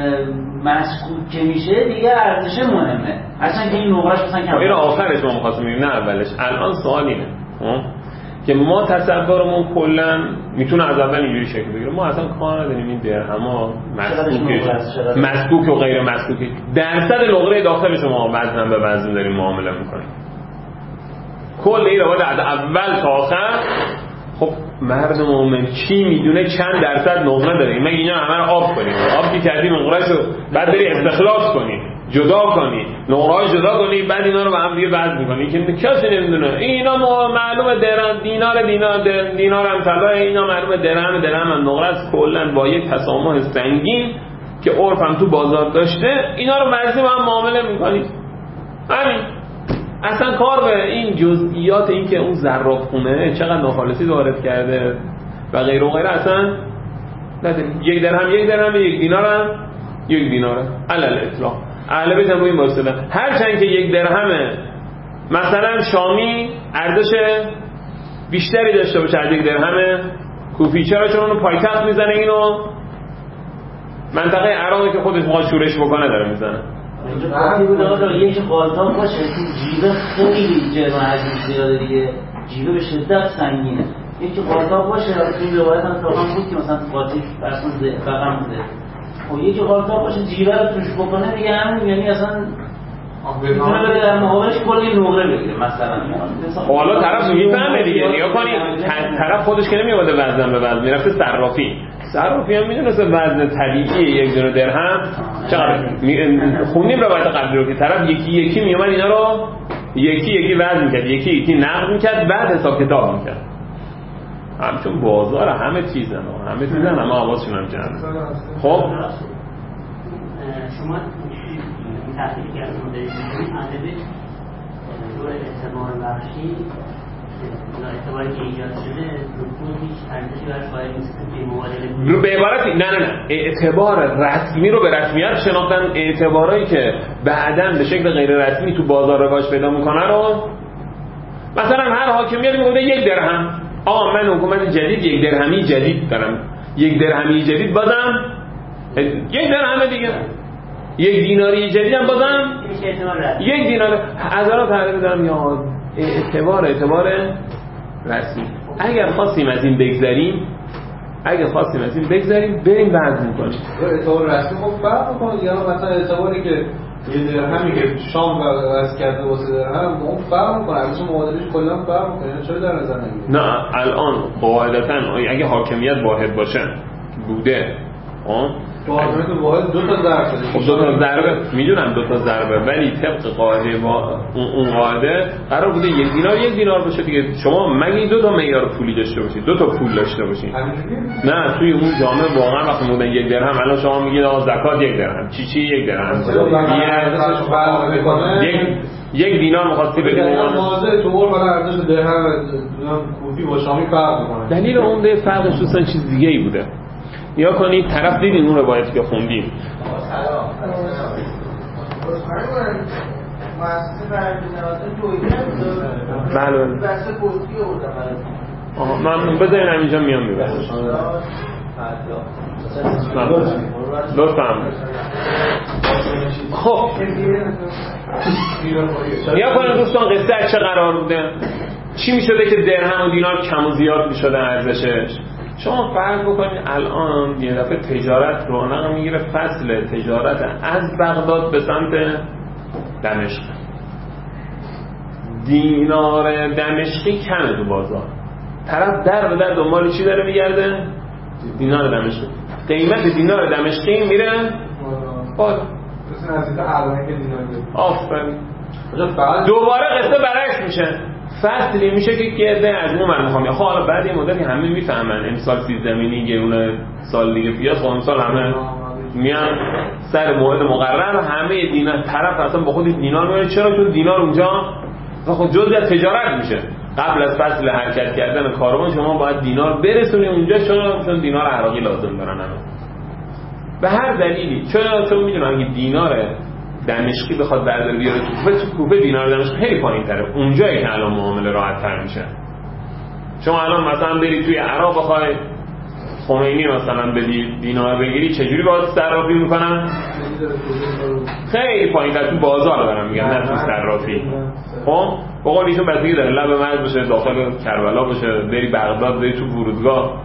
مسکوت که میشه دیگه ارزش مهمه اصلا که این نقرش مثلا کمتره این آخرش ما می‌خواستیم بگیم نه اولش الان سوال اینه که ما تصورمون کلا میتونه از اول اینجوری شکل بگیره ما اصلا کار نداریم این درهما مسکوکه مسکوک و غیر مسکوک درصد نقره داخل شما وزن به وزن داریم معامله میکنیم کل این روایت از اول تا آخر خب مرد مومن چی میدونه چند درصد نقره داره مگه اینا همه رو آب کنیم آب که کردیم نقرهشو بعد داری استخلاص کنی جدا کنی نقره‌های جدا کنی بعد اینا رو با هم دیگه وزن می‌کنی که کسی نمیدونه اینا معلومه درهم دینار دینار دینار هم طلا اینا معلومه درهم درهم هم نقره است کلا با یک تسامح سنگین که عرف هم تو بازار داشته اینا رو وزنی با هم معامله می‌کنی همین اصلا کار به این جزئیات این که اون زرافخونه چقدر ناخالصی وارد کرده و غیر و غیره اصلا نداریم یک درهم یک درهم یک دینار هم یک دیناره علل اطلاق اهل بیت هم روی این وایسادن. هرچند که یک درهم مثلا شامی ارزش بیشتری داشته باشه از یک درهم کوفی، چرا؟ چون اونو پایتخت میزنه، اینو منطقه عراقی که خودش میخواد شورش بکنه داره میزنه. اینجا کافی بود آقا یک قالتاق باشه تو جیبه خیلی جرم حجم زیاده دیگه، جیبه به شدت سنگینه. یکی قالتاق باشه، توی روایت هم اتفاقا بود که مثلا قاطی برسون رقم بوده، خب یکی قالتاق باشه جیبه رو توش بکنه دیگه، همون یعنی اصلا میتونه بده در مقابلش کلی نقره بگیره مثلا. حالا طرف میفهمه دیگه، نگاه کنید طرف خودش که نمیومده وزن به وزن، میرفته صرافی. صرافی هم میدونسته وزن طبیعی یک دونه درهم چقدر. خوندیم روایت قبلی رو که طرف یکی یکی میومد اینا رو یکی یکی وزن میکرد، یکی یکی نقد میکرد، بعد حساب کتاب میکرد. همچون بازار همه چیزن همه چیزن همه آوازشون هم جمعه. خب شما تحقیق کردن مدرسی اهل بیت دور اعتبار بخشی یا اعتباری که ایجاد شده رکود هیچ ارزشی براش قائل نیستن که مبادله رو به عبارتی نه نه نه اعتبار رسمی رو به رسمیت شناختن، اعتبارایی که بعداً به شکل غیر رسمی تو بازار رواج پیدا میکنن رو مثلا هر حاکمیت میگه یک درهم، آقا من حکومت جدید یک درهمی جدید دارم، یک درهمی جدید بازم یک درهم دیگه، یک دیناری جدید هم بازم یک دینار. هزارات تعریف دارم یا اعتبار اعتبار رسمی. اگر خواستیم از این بگذریم اگر خواستیم از این بگذریم بریم وزن کنیم. اعتبار رسمی خب فرق می‌کنه، یا مثلا اعتباری که یه درهمی که شام واسه کرده واسه درهم اون فرق می‌کنه، ارزش معادلش کلا فرق می‌کنه. چرا در نظر نمی‌گیری؟ نه الان قاعدتاً اگه حاکمیت واحد باشه بوده ها حاکمیت واحد دو تا ضرب داره. خب دو تا ضربه میدونم دو تا ضربه، ولی طبق قاعده با اون قاعده قرار بوده یک دینار یک دینار باشه دیگه. شما مگه دو تا معیار پولی داشته باشید، دو تا پول داشته باشید؟ نه توی اون جامعه واقعا وقتی بودن یک درهم، الان شما میگید آقا زکات یک درهم، چی چی یک درهم، یک یک دینار می‌خواستی بدی اون موازه تو مول برای ارزش درهم کوفی با شامی فرق می‌کنه. دلیل عمده فرقش دوستان چیز دیگه‌ای بوده. یا کنید طرف دیدین اون روایتی که خوندیم بله آها من بذارین همینجا میام میبرم لطفا. خب یا کنید دوستان قصه از چه قرار بوده، چی میشده که درهم و دینار کم و زیاد میشده ارزشش. شما فرض بکنید الان یه دفعه تجارت رونق میگیره، فصل تجارت از بغداد به سمت دمشق، دینار دمشقی کمه تو بازار، طرف در به در دنبال چی داره میگرده؟ دینار دمشقی. قیمت دینار دمشقی میره بالا. آفرین. دوباره قصه برعکس میشه، فصلی میشه که که از اون من میخوام. خب حالا بعد یه مدتی همه میفهمن امسال سیز زمینی گرونه، سال دیگه پیاز، خب امسال همه میان سر موعد مقرر همه دینار، طرف اصلا با خود دینار میاره. چرا؟ چون دینار اونجا خب جزء از تجارت میشه. قبل از فصل حرکت کردن کاروان شما باید دینار برسونی اونجا، چون چون دینار عراقی لازم دارن همه. به هر دلیلی چون چون میدونن اگه دینار دمشقی بخواد برداره بیاره تو کوفه، تو کوفه دینار دمشقی خیلی پایین‌تره، اونجایی که الان معامله راحت‌تر میشه. شما الان مثلا بری توی عراق بخوای خمینی مثلا بدی دینار بگیری، چجوری باید صرافی میکنن؟ خیلی پایین‌تر تو بازار دارم میگن، نه تو صرافی. خب به قول ایشون بستگی داره لب مرز باشه، داخل کربلا باشه، بری بغداد، بری تو فرودگاه،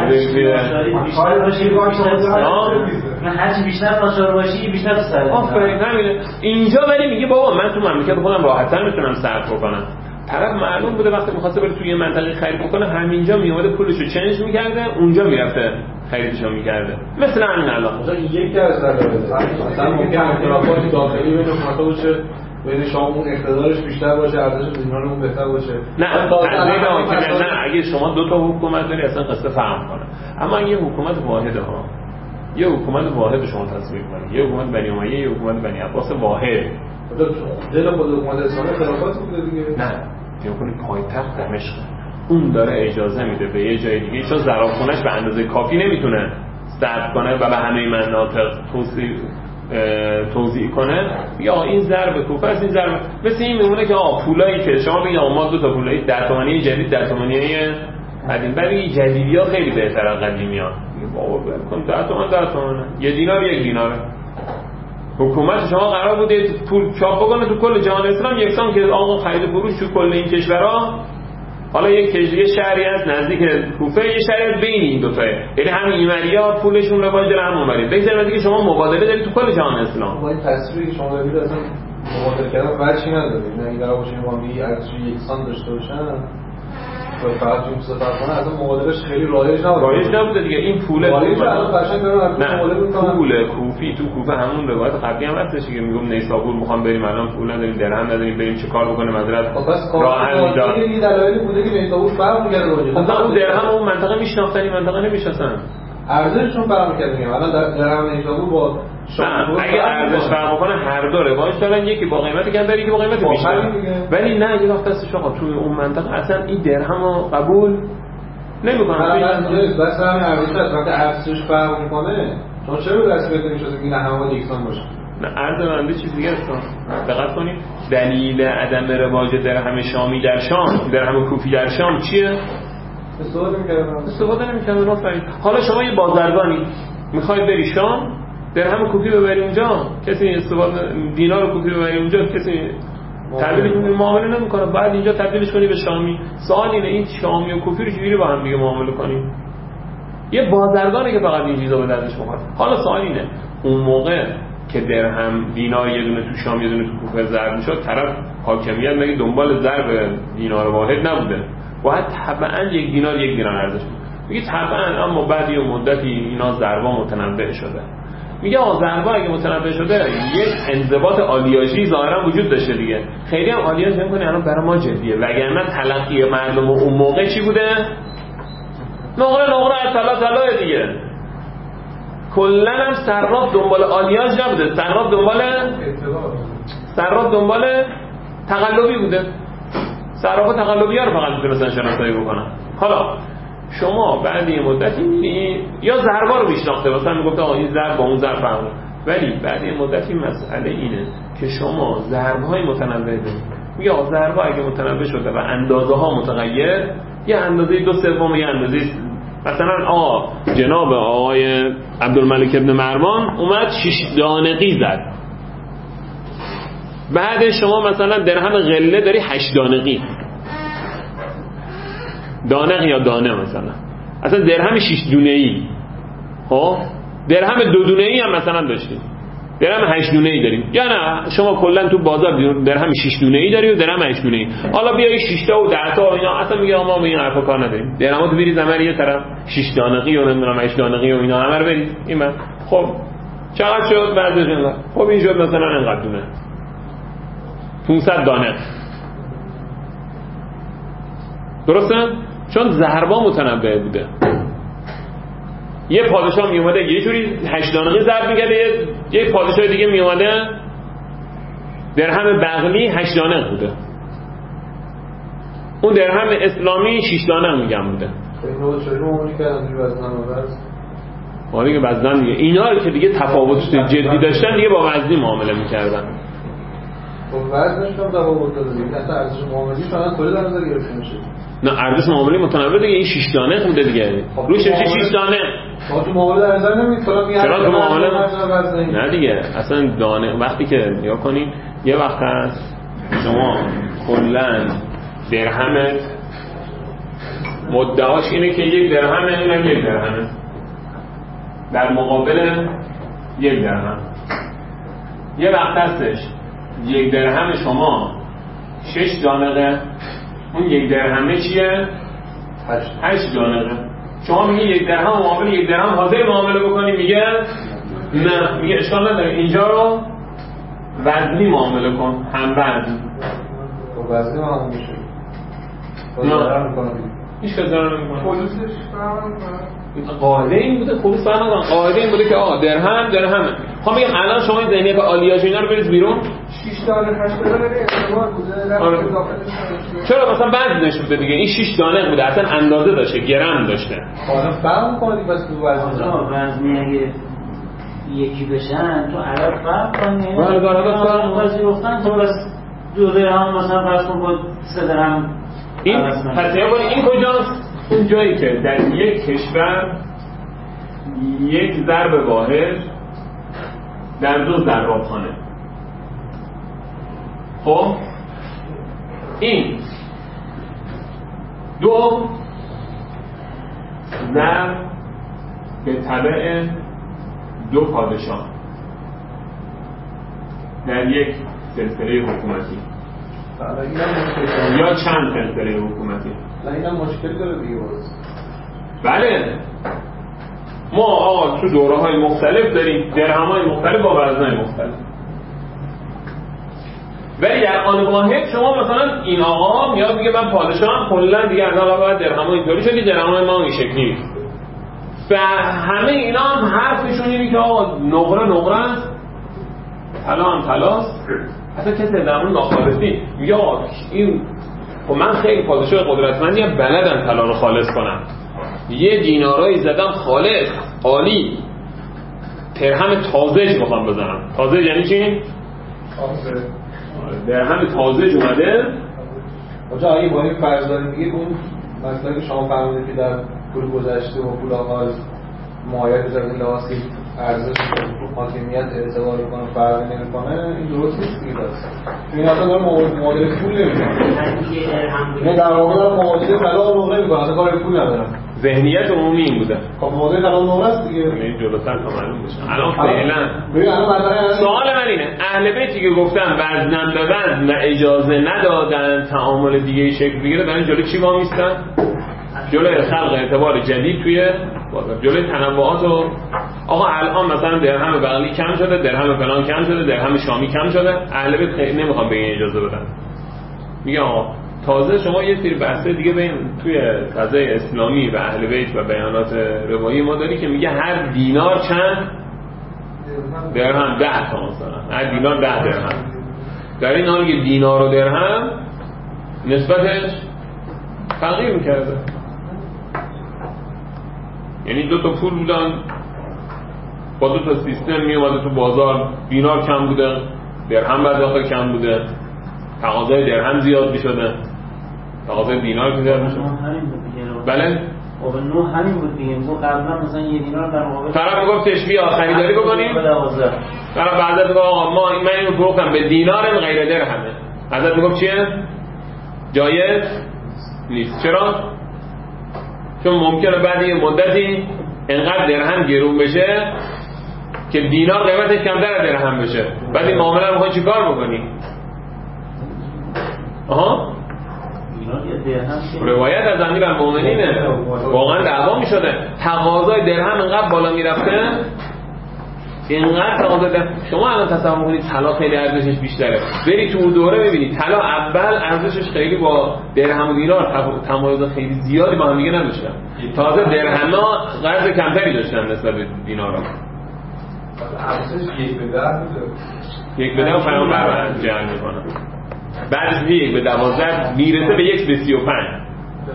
هرچی بیشتر فاشار باشی بیشتر سر. آفرین همینه. اینجا ولی میگه بابا من تو مملکت خودم راحت‌تر میتونم صرف بکنم. طرف معلوم بوده وقتی می‌خواسته بره توی یه منطقه خرید بکنه همینجا میومده پولشو چنج می‌کرده، اونجا میرفته خریدشو می‌کرده. مثلا همین الان مثلا یکی از دلایل مثلا ممکن اختلافات داخلی بین حکومت‌ها باشه، بین شما اون اقتدارش بیشتر باشه، ارزش دینار اون بهتر باشه. نه نه نه اگه شما دو تا حکومت داری اصلا قصه فهم کنه. اما اگه حکومت واحده ها، یه حکومت واحد شما تصویر کنید، یه حکومت بنی امیه، یه حکومت بنی عباس واحد، دل خود حکومت اسلامی اختلافات بوده دیگه. نه فکر کنید پایتخت دمشق اون داره اجازه میده به یه جای دیگه، چون زرافخونه‌اش به اندازه کافی نمیتونه سرد کنه و به همه مناطق توسعه توضیح کنه یا این ضرب کوفه است، این ضرب مثل این میمونه که آ پولایی که شما بگید ما دو تا پولای ده تومانی جدید ده تومانی قدیم، ولی جدیدی‌ها خیلی بهتر از قدیمی‌ها. بابا بکن ده تومن ده تومنه، یه دینار یک دیناره. حکومت شما قرار بوده پول چاپ بکنه تو کل جهان اسلام یکسان که آقا خرید فروش تو کل این کشورها. حالا یک کشور شهری هست نزدیک کوفه، یه شهری بین این دو تاه، یعنی هم ایمریا پولشون رواج داره هم اونوری. بگذاریم از اینکه شما مبادله دارید تو کل جهان اسلام. با این تصویری که شما دارید اصلا مبادله کردن وجهی نداره. نه این قرار باشه ما می ارزش یکسان داشته باشن. فقط چون صفر کنه اصلا مبادلهش خیلی رایج نبود. رایج نبوده دیگه. این پول رایج الان قشنگ دارن مبادله میکنن. پول کوفی تو کوفه همون روایت قبلی هم هستش که میگم نیسابور میخوام بریم الان پول نداریم درهم نداریم بریم چه کار بکنیم حضرت راه میداد. این دلایلی بوده که نیسابور فرق می‌کرد راجع. مثلا اون درهم اون منطقه میشناختن این منطقه نمیشناسن. ارزششون فرق می‌کرد میگم. الان درهم نیسابور با اگه ارزش فرق کنه هر دو روایت دارن، یکی با قیمت کمتر یکی با قیمت بیشتر. ولی نه یه وقت هستش آقا توی اون منطقه اصلا این درهمو قبول نمی‌کنن. بس همین ارزش هست وقتی ارزش فرق می‌کنه چون چرا دست بده میشه که نه همه یکسان باشه. نه عرض بنده چیز دیگه است. دقت کنید دلیل عدم رواج درهم شامی در شام، درهم کوفی در شام چیه؟ استفاده می‌کردن. استفاده نمی‌کردن آفرین. حالا شما یه بازرگانی می‌خواید بری شام درهم کوفی ببری اونجا، کسی استفاده دینار کوفی ببری اونجا کسی تبدیلش معامله نمی‌کنه. بعد اینجا تبدیلش کنی به شامی. سوال اینه این شامی و کوفی رو چجوری با هم دیگه معامله کنیم؟ یه بازرگانی که فقط این چیزا به دردش می‌خوره. حالا سوال اینه اون موقع که درهم دینار یه دونه تو شام یه دونه تو کوفه ضرب می‌شد، طرف حاکمیت مگه دنبال ضرب دینار واحد نبوده؟ باید طبعاً یک دینار یک دینار ارزش بود. میگه طبعاً اما بعد یه مدتی اینا ضربا متنوع شده. میگه آقا ضربا اگه متنوع شده یک انضباط آلیاژی ظاهرا وجود داشته دیگه. خیلی هم آلیاژ نمی‌کنه الان برای ما جدیه، وگرنه تلقی مردم اون موقع چی بوده؟ نقره نقره طلا طلا دیگه. کلا هم صراف دنبال آلیاژ نبوده، صراف دنبال صراف دنبال تقلبی بوده. صرافا تقلبی‌ها رو فقط می‌تونستن شناسایی بکنن. حالا شما بعد یه مدتی می‌بینی یا ضربا رو میشناخته، مثلا میگفت آقا این ضرب با اون ضرب فرق داره، ولی بعد یه مدتی مسئله اینه که شما ضرب‌های متنوع دارید. میگه آقا ضربا اگه متنوع شده و اندازه‌ها متغیر، یه اندازه دو سوم یه اندازه مثلا آقا جناب آقای عبدالملک ابن مروان اومد شش دانقی زد، بعد شما مثلا درهم غله داری هشت دانقی دانق یا دانه، مثلا اصلا درهم شش دونه ای، خب درهم دو دونه ای هم مثلا داشتیم، درهم هشت دونه ای داریم، یا نه شما کلا تو بازار درهم شش دونه ای داری و درهم هشت دونه ای. حالا بیای شش تا و ده تا و اینا اصلا میگه ما به این حرفا کار نداریم، درهماتو بریز همه یه طرف، شش دانقی و نمیدونم هشت دانقی و اینا همه رو بریز این من. خب چقدر شد بعدش اینقدر؟ خب این شد مثلا اینقدر دونه، پانصد دانه. درسته؟ چون ضربا متنوع بوده. یه پادشاه می اومده یه جوری هشت دانقی ضرب می‌کرده، یه یه پادشاه دیگه می اومده درهم بغلی هشت دانق بوده، اون درهم اسلامی شش دانق میگم بوده. اینو چرا اونی که از وزن آورد؟ ما دیگه وزن دیگه اینا که دیگه تفاوت جدی داشتن دیگه با وزنی معامله می‌کردن. خب وزنش هم تفاوت داره دیگه، اصلا ارزش معامله‌ای فقط کلی در نظر گرفته میشه. نه ارزش معامله متنوع دیگه، این شش دانه بوده دیگه. روش چه شش دانه؟ ما تو معامله در نظر نمیگیریم، فقط میگن چرا تو معامله نه دیگه، اصلا دانه وقتی که نگاه کنین یه وقت هست شما کلا درهمت مدعاش اینه که یک درهمه، اینم یک درهمه در مقابل یک درهم. یه وقت هستش یک درهم شما شش دانقه، اون یک درهمه چیه؟ هشت, هشت دانقه. شما میگه یک درهم مقابل یک درهم حاضر معامله بکنی، میگه نه، میگه اشکال نداره اینجا رو وزنی معامله کن، هم وزن. خب وزنی معامله میشه. نه هیچ کس ضرر نمیکنه. خلوصش فرق نمیکنه. قاعده این بوده، خلوص فرق نمیکنه. قاعده این بوده که آقا درهم درهمه. خب میگم الان شما این ذهنیت آلیاژ اینا رو بریز بیرون. شش دانه هشت دانه اعتبار بوده. آره. چرا مثلا وزنش بوده دیگه، این شش دانه بوده، اصلا اندازه داشته، گرم داشته. حالا فرق میکنه بس تو وزن. وزنی اگه یکی بشن تو عرب فرق کنه بله در عرب فرق پذیرفتن تو بس دو درهم مثلا فرض کن با سه درهم این پس یا این کجاست؟ اون جایی که در یک کشور یک ضرب واحد در دو ضربخانه. خب این دو ضرب به تبع دو پادشاه در یک سلسله حکومتی یا چند سلسله حکومتی. اینم مشکل داره دیگه باز. بله ما آقا تو دوره های مختلف داریم درهم های مختلف با وزن های مختلف، ولی در آن واحد شما مثلا این آقا میاد میگه من پادشاهم کلا دیگه از حالا باید درهم ها اینطوری شدی درهم های ما این شکلی و همه اینا هم حرفشون اینه که آقا نقره نقره است طلا هم طلاست. اصلا کسی در اون ناخالصی میگه آقا این خب من خیلی پادشاه قدرتمندی هم بلدم طلا رو خالص کنم، یه دینارایی زدم خالص عالی درهم تازه میخوام بزنم. تازه یعنی چی؟ تازه درهم تازه اومده. آجا اگه با این فرض داریم میگه اون مثلا که شما فرمودید که در پول گذشته و پول آغاز مایه بزرگی لحاظی ارزش حاکمیت اعتبار میکنه فرقی نمیکنه، این درست نیست دیگه. بس این اصلا داره معادله پول نمیکنه، این در واقع داره معادله طلا رو نمیکنه، اصلا کار پول نداره. ذهنیت عمومی این بوده. خب معادله طلا نقره است دیگه. این جلوتر تا معلوم بشه. الان فعلا ببین الان مثلا سوال من اینه اهل بیتی که گفتن وزنن به وزن و اجازه ندادن تعامل دیگه شکل بگیره دارن جلوی چی وامیستن؟ جلوی خلق اعتبار جدید توی بازار، جلوی تنوعات. و آقا الان مثلا درهم بغلی کم شده، درهم فلان کم شده، درهم شامی کم شده، اهل بیت خیلی نمیخوام به این اجازه بدن. میگه آقا تازه شما یه سری بحثه دیگه بین توی قضای اسلامی و اهل بیت و بیانات روایی ما داری که میگه هر دینار چند درهم ده تا مثلا هر دینار ده درهم. در این حال که دینار و درهم نسبتش تغییر میکرده، یعنی دو تا پول بودن با دو تا سیستم می اومده تو بازار، دینار کم بوده درهم بعد وقتا کم بوده، تقاضای درهم زیاد میشده تقاضای دینار زیاد میشده. بله خب نو همین بود دیگه. تو قبلا مثلا یه دینار در مقابل طرف میگفت تشبیه خریداری بکنیم، طرف بعضی میگه آقا ما من اینو فروختم به دینار غیر درهمه، حضرت میگفت چیه؟ جایز نیست. چرا؟ چون ممکنه بعد یه مدتی انقدر درهم گرون بشه که دینار قیمتش کمتر از درهم بشه، بعد این معامله رو میخوای چیکار بکنی؟ آها روایت از امیرالمومنینه واقعا دعوا میشده، تقاضای درهم انقدر بالا میرفته، اینقدر تقاضای درهم. شما الان تصور کنید طلا خیلی ارزشش بیشتره، برید تو دوره ببینید طلا اول ارزشش خیلی با درهم و دینار تمایز خیلی زیادی با هم دیگه نداشتن، تازه درهم‌ها قرض کمتری داشتن نسبت به دینارها. ارزشش یک به ده بوده، یک به ده و پیامبر رو جعل میکنن، بعدش میگه یک به دوازده میرسه به یک به سی و پنج.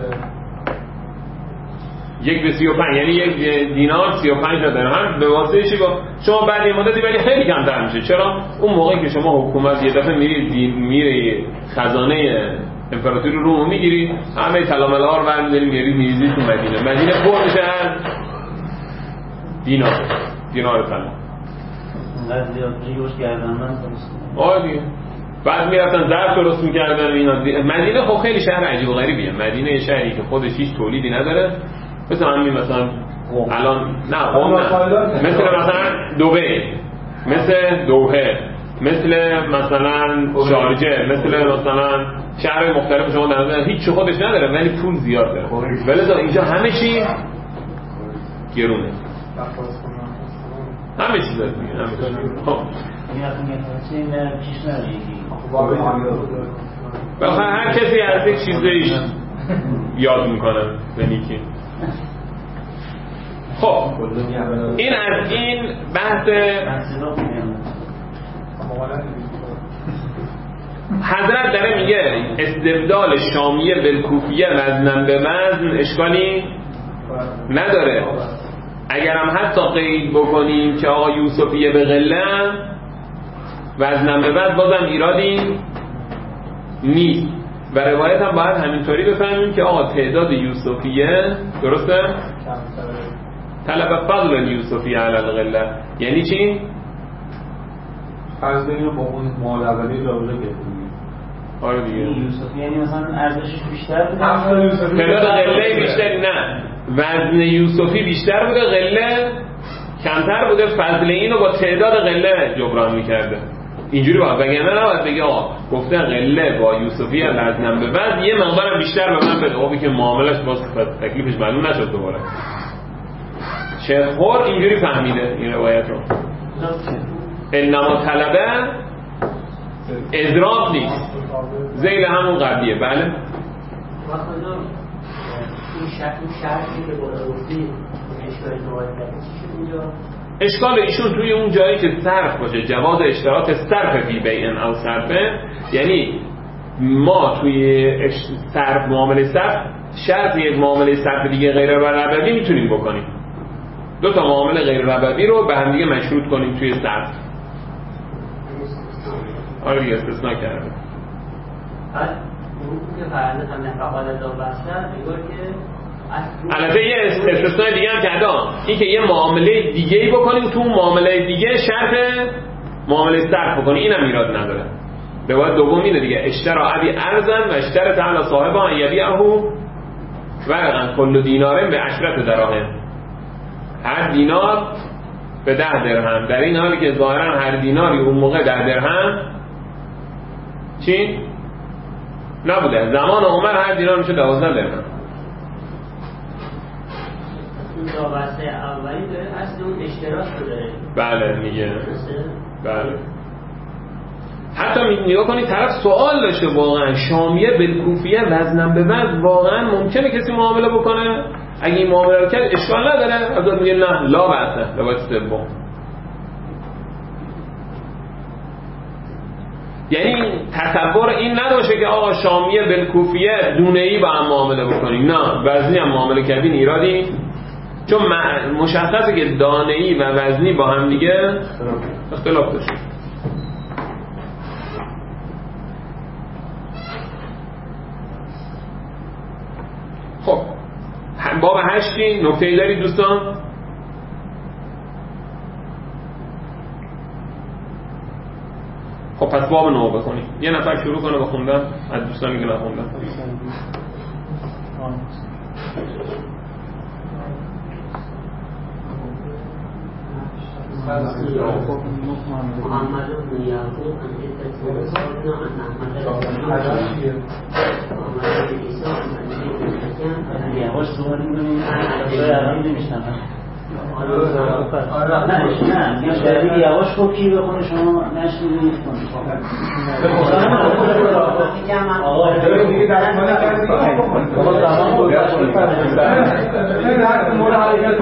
یک به سی و پنج یعنی یک دینار سی و پنج درهم به واسطه چی؟ با شما بعد این مدتی ولی خیلی کمتر میشه. چرا؟ اون موقعی که شما حکومت یه دفعه میری میره خزانه امپراتوری روم رو میگیری، همه طلا ملا رو برمی‌داری میاری میریزی تو مدینه، مدینه پر میشه از دینار دینار طلا. انقدر زیاد ریوش کردن من آره بعد میرفتن ظرف درست میکردن اینا. مدینه خب خیلی شهر عجیب و غریبیه. مدینه یه شهری که خودش هیچ تولیدی نداره، مثل همین مثلا الان نه قم نه مثل مثلا دبی، مثل دوحه، مثل مثلا شارجه، مثل مثلا شهرهای مختلف شما در هیچ خودش نداره ولی پول زیاد داره، ولذا اینجا همه چی گرونه، همه چیز داره دیگه، همه چیز. خب بخاطر هر کسی از یک چیزیش یاد میکنه به نیکی. خب این از این بحث حضرت داره میگه استبدال شامیه بالکوفیه وزنن به وزن اشکالی نداره اگرم حتی قید بکنیم که آقا یوسفیه به قله وزنم به بعد بازم ایرادی نیست و روایت هم باید همینطوری بفهمیم که آقا تعداد یوسفیه درسته؟ طلب فضل یوسفیه علی القله یعنی چی؟ فرض بگیم با اون مال اولی جابجا کردیم. آره دیگه یوسفی یعنی مثلا ارزشش بیشتر بوده تعداد قله بیشتر نه وزن یوسفی بیشتر بوده قله کمتر بوده فضل اینو با تعداد قله جبران میکرده اینجوری باید وگرنه نباید بگه آقا گفته قله با یوسفی وزنم به بعد یه مقدارم بیشتر به من بده آقا که معاملش باز تکلیفش معلوم نشد دوباره شیخور اینجوری فهمیده این روایت رو انما طلبه اضراب نیست زیل همون قبلیه بله این شرطی که بالا گفتیم اشکال روایت کرده چی شد اینجا؟ اشکال ایشون توی اون جایی که صرف باشه جواز اشتراط صرف فی بیع او صرفه یعنی ما توی صرف معامله صرف شرط یک معامله صرف دیگه غیر ربوی میتونیم بکنیم دو تا معامله غیر ربوی رو به هم دیگه مشروط کنیم توی صرف آره دیگه استثناء کرده بعد اون که فرنده هم نفقال دار بستن میگه که البته یه استثناء دیگه هم کرده این که یه معامله دیگه ای بکنیم تو معامله دیگه شرط معامله صرف بکنیم اینم ایراد نداره روایت دوم اینه دیگه اشترا ابی ارزن و اشترا تعالی صاحبا ان یبیعه ورقا کل دیناره به عشرت دراهم هر دینار به ده درهم در این حالی که ظاهرا هر دیناری اون موقع ده درهم چی؟ نبوده زمان عمر هر دینار میشه دوازده درهم اون داوسته اولی داره اصل اون اشتراک رو داره بله میگه بله حتی نگاه کنید طرف سوال داشته واقعا شامیه بالکوفیه وزنم به وزن واقعا ممکنه کسی معامله بکنه اگه این معامله رو کرد اشکال نداره حضرت میگه نه لا بأسه روایت سوم یعنی تصور این نداشه که آقا شامیه بالکوفیه دونه‌ای با هم معامله بکنیم نه وزنی هم معامله کردین ایرادی چون مشخصه که دانه‌ای و وزنی با هم دیگه اختلاف داشته خب باب هشتی نکته‌ای دارید دوستان؟ خب پس باب نو بکنید یه نفر شروع کنه با خوندن از دوستانی که نخوندن محمد بن یعقوب عن عدة رسولنا عن احمد بن محمد بن عیسی عن علی بن حکم یواش صحبت می‌کنیم الان نمی‌شنم آره نه نه شاید یواش خوب کی بخونه شما نشنیدید کنید آقا دیگه در مال کردی آقا زمان گذشت این در مورد حقیقت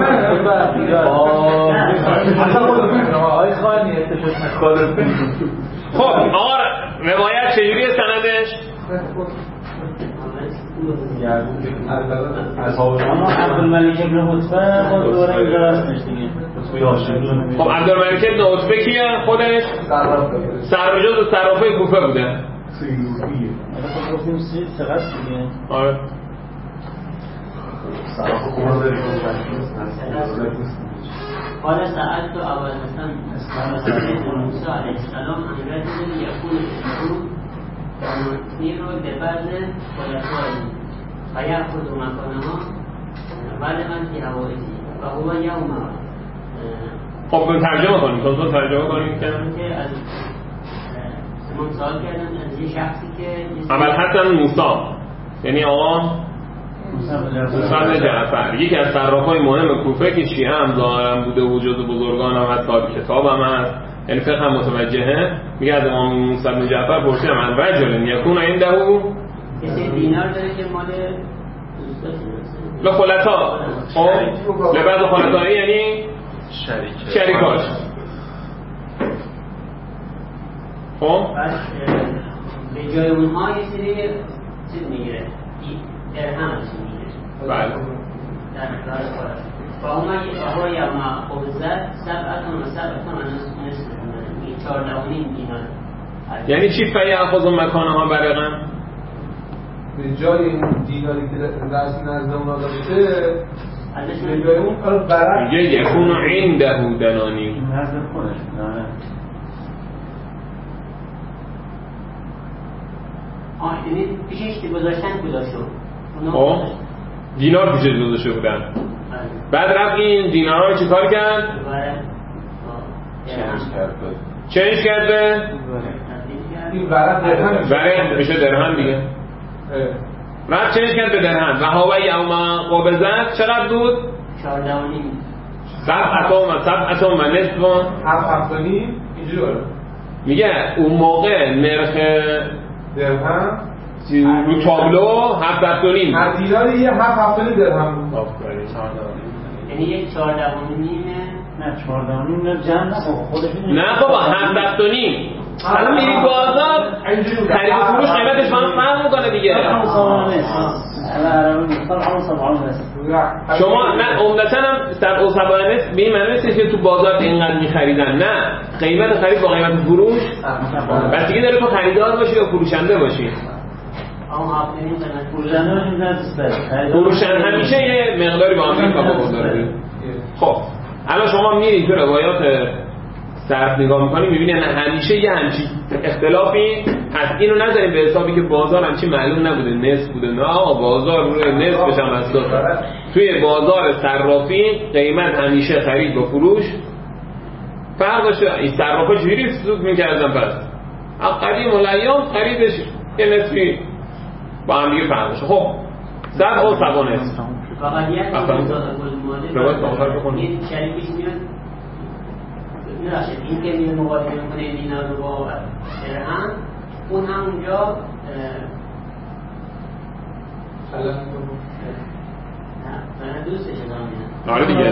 آقای خانی اتفاق خب آقا روایت چجوریه سندش؟ اما عبدالملک ابن عتبه خود دوره اینجا هستش دیگه خب عبدالملک ابن عتبه کیه خودش؟ سرجاز و صرافه کوفه بوده خب گفتیم سید سقط دیگه آره صرافه کوفه داری قال سألت أبا الحسن موسى عليه السلام عن رجل يكون الشهود ونثير ببذل خلفائه فيأخذ مكانها غالبا في هوائه وهو يوم خب ترجمه کنیم تو ترجمه کنیم که از سمان سوال کردن از یه شخصی که اول حسن موسی یعنی آقا موسی جعفر یکی از صرافای مهم کوفه که شیعه هم ظاهرا بوده و جزو بزرگان هم هست صاحب کتاب هم هست یعنی فقه هم متوجهه میگه از امام موسی بن جعفر پرسیدم از رجل یکون عنده کسی دینار داره که مال لخلطا خب لبعض خلطایی یعنی شریکاش خب به جای اونها یه سری چیز میگیره درهم چیز میگیره بله در اختیار خودش فاما آقای ما خوزد سبعتون و سبعتون و نصف این چهارده و نیم دینار. یعنی چی فیأخذ مکانها برقم؟ به جای این دیناری که رسم نزد اونا داشته به جای اون برق میگه یکون عنده دنانی نزد خودش. آه یعنی پیشش گذاشتن کجا شد؟ خب دینار پیشش گذاشته بودن. بعد رفت این دینارها رو چیکار کرد؟ چنج کرد چنج کرد به؟ این ورق درهم ورق میشه درهم دیگه. رفت چنج کرد به درهم و هوا یوم قبضت چقدر بود؟ چهارده و نیم. سبعتون و سبعتون و نصف هفت هفت و نیم اینجوری داره. میگه اون موقع نرخ درهم رو تابلو هفت هفت و نیم هر دیناری یه هفت هفت و نیم درهم بود. یعنی یک چهارده و نیمه. نه چهارده و نیم نه جمع نکن خودش. نه بابا هفت هفت و نیم. الان میری بازار خرید و فروش قیمتش با هم فرق میکنه دیگه. شما نه عمدتاً هم سبع و سبع نصف به این معنی نیست که تو بازار اینقدر میخریدن. نه قیمت خرید با قیمت فروش بستگی داره تو خریدار باشی یا فروشنده باشی. فروشنده همیشه یه مقداری با آمریکا بگذاره. خب الان شما میرید تو روایات صرف نگاه میکنیم میبینید نه همیشه یه همچی اختلافی هست. اینو نذاریم به حسابی که بازار همچی معلوم نبوده نصف بوده. نه آقا بازار روی نصفش هم هست. توی بازار صرافی قیمت همیشه خرید با فروش فرق داشته. این صرافا چجوری سود میکردن؟ پس قدیم الایام خریدش یه نصفی با هم دیگه فرق داشته. خب صد و سبع نصف فقط یک روایت آخر بخونیم. این شریکش میاد نراشد این که میره مقایسه میکنه دینار رو با درهم اون همونجا نه دوستش ادامه آره دیگه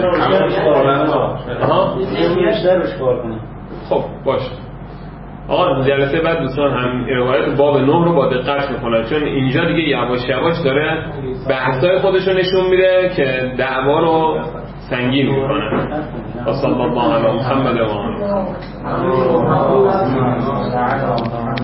خب باش آقا جلسه بعد دوستان هم روایت باب نه رو با دقت میکنن چون اینجا دیگه یواش یواش داره بحثای خودشو نشون میده که دعوا رو سنگین میکنه. و صلی الله علی محمد و آله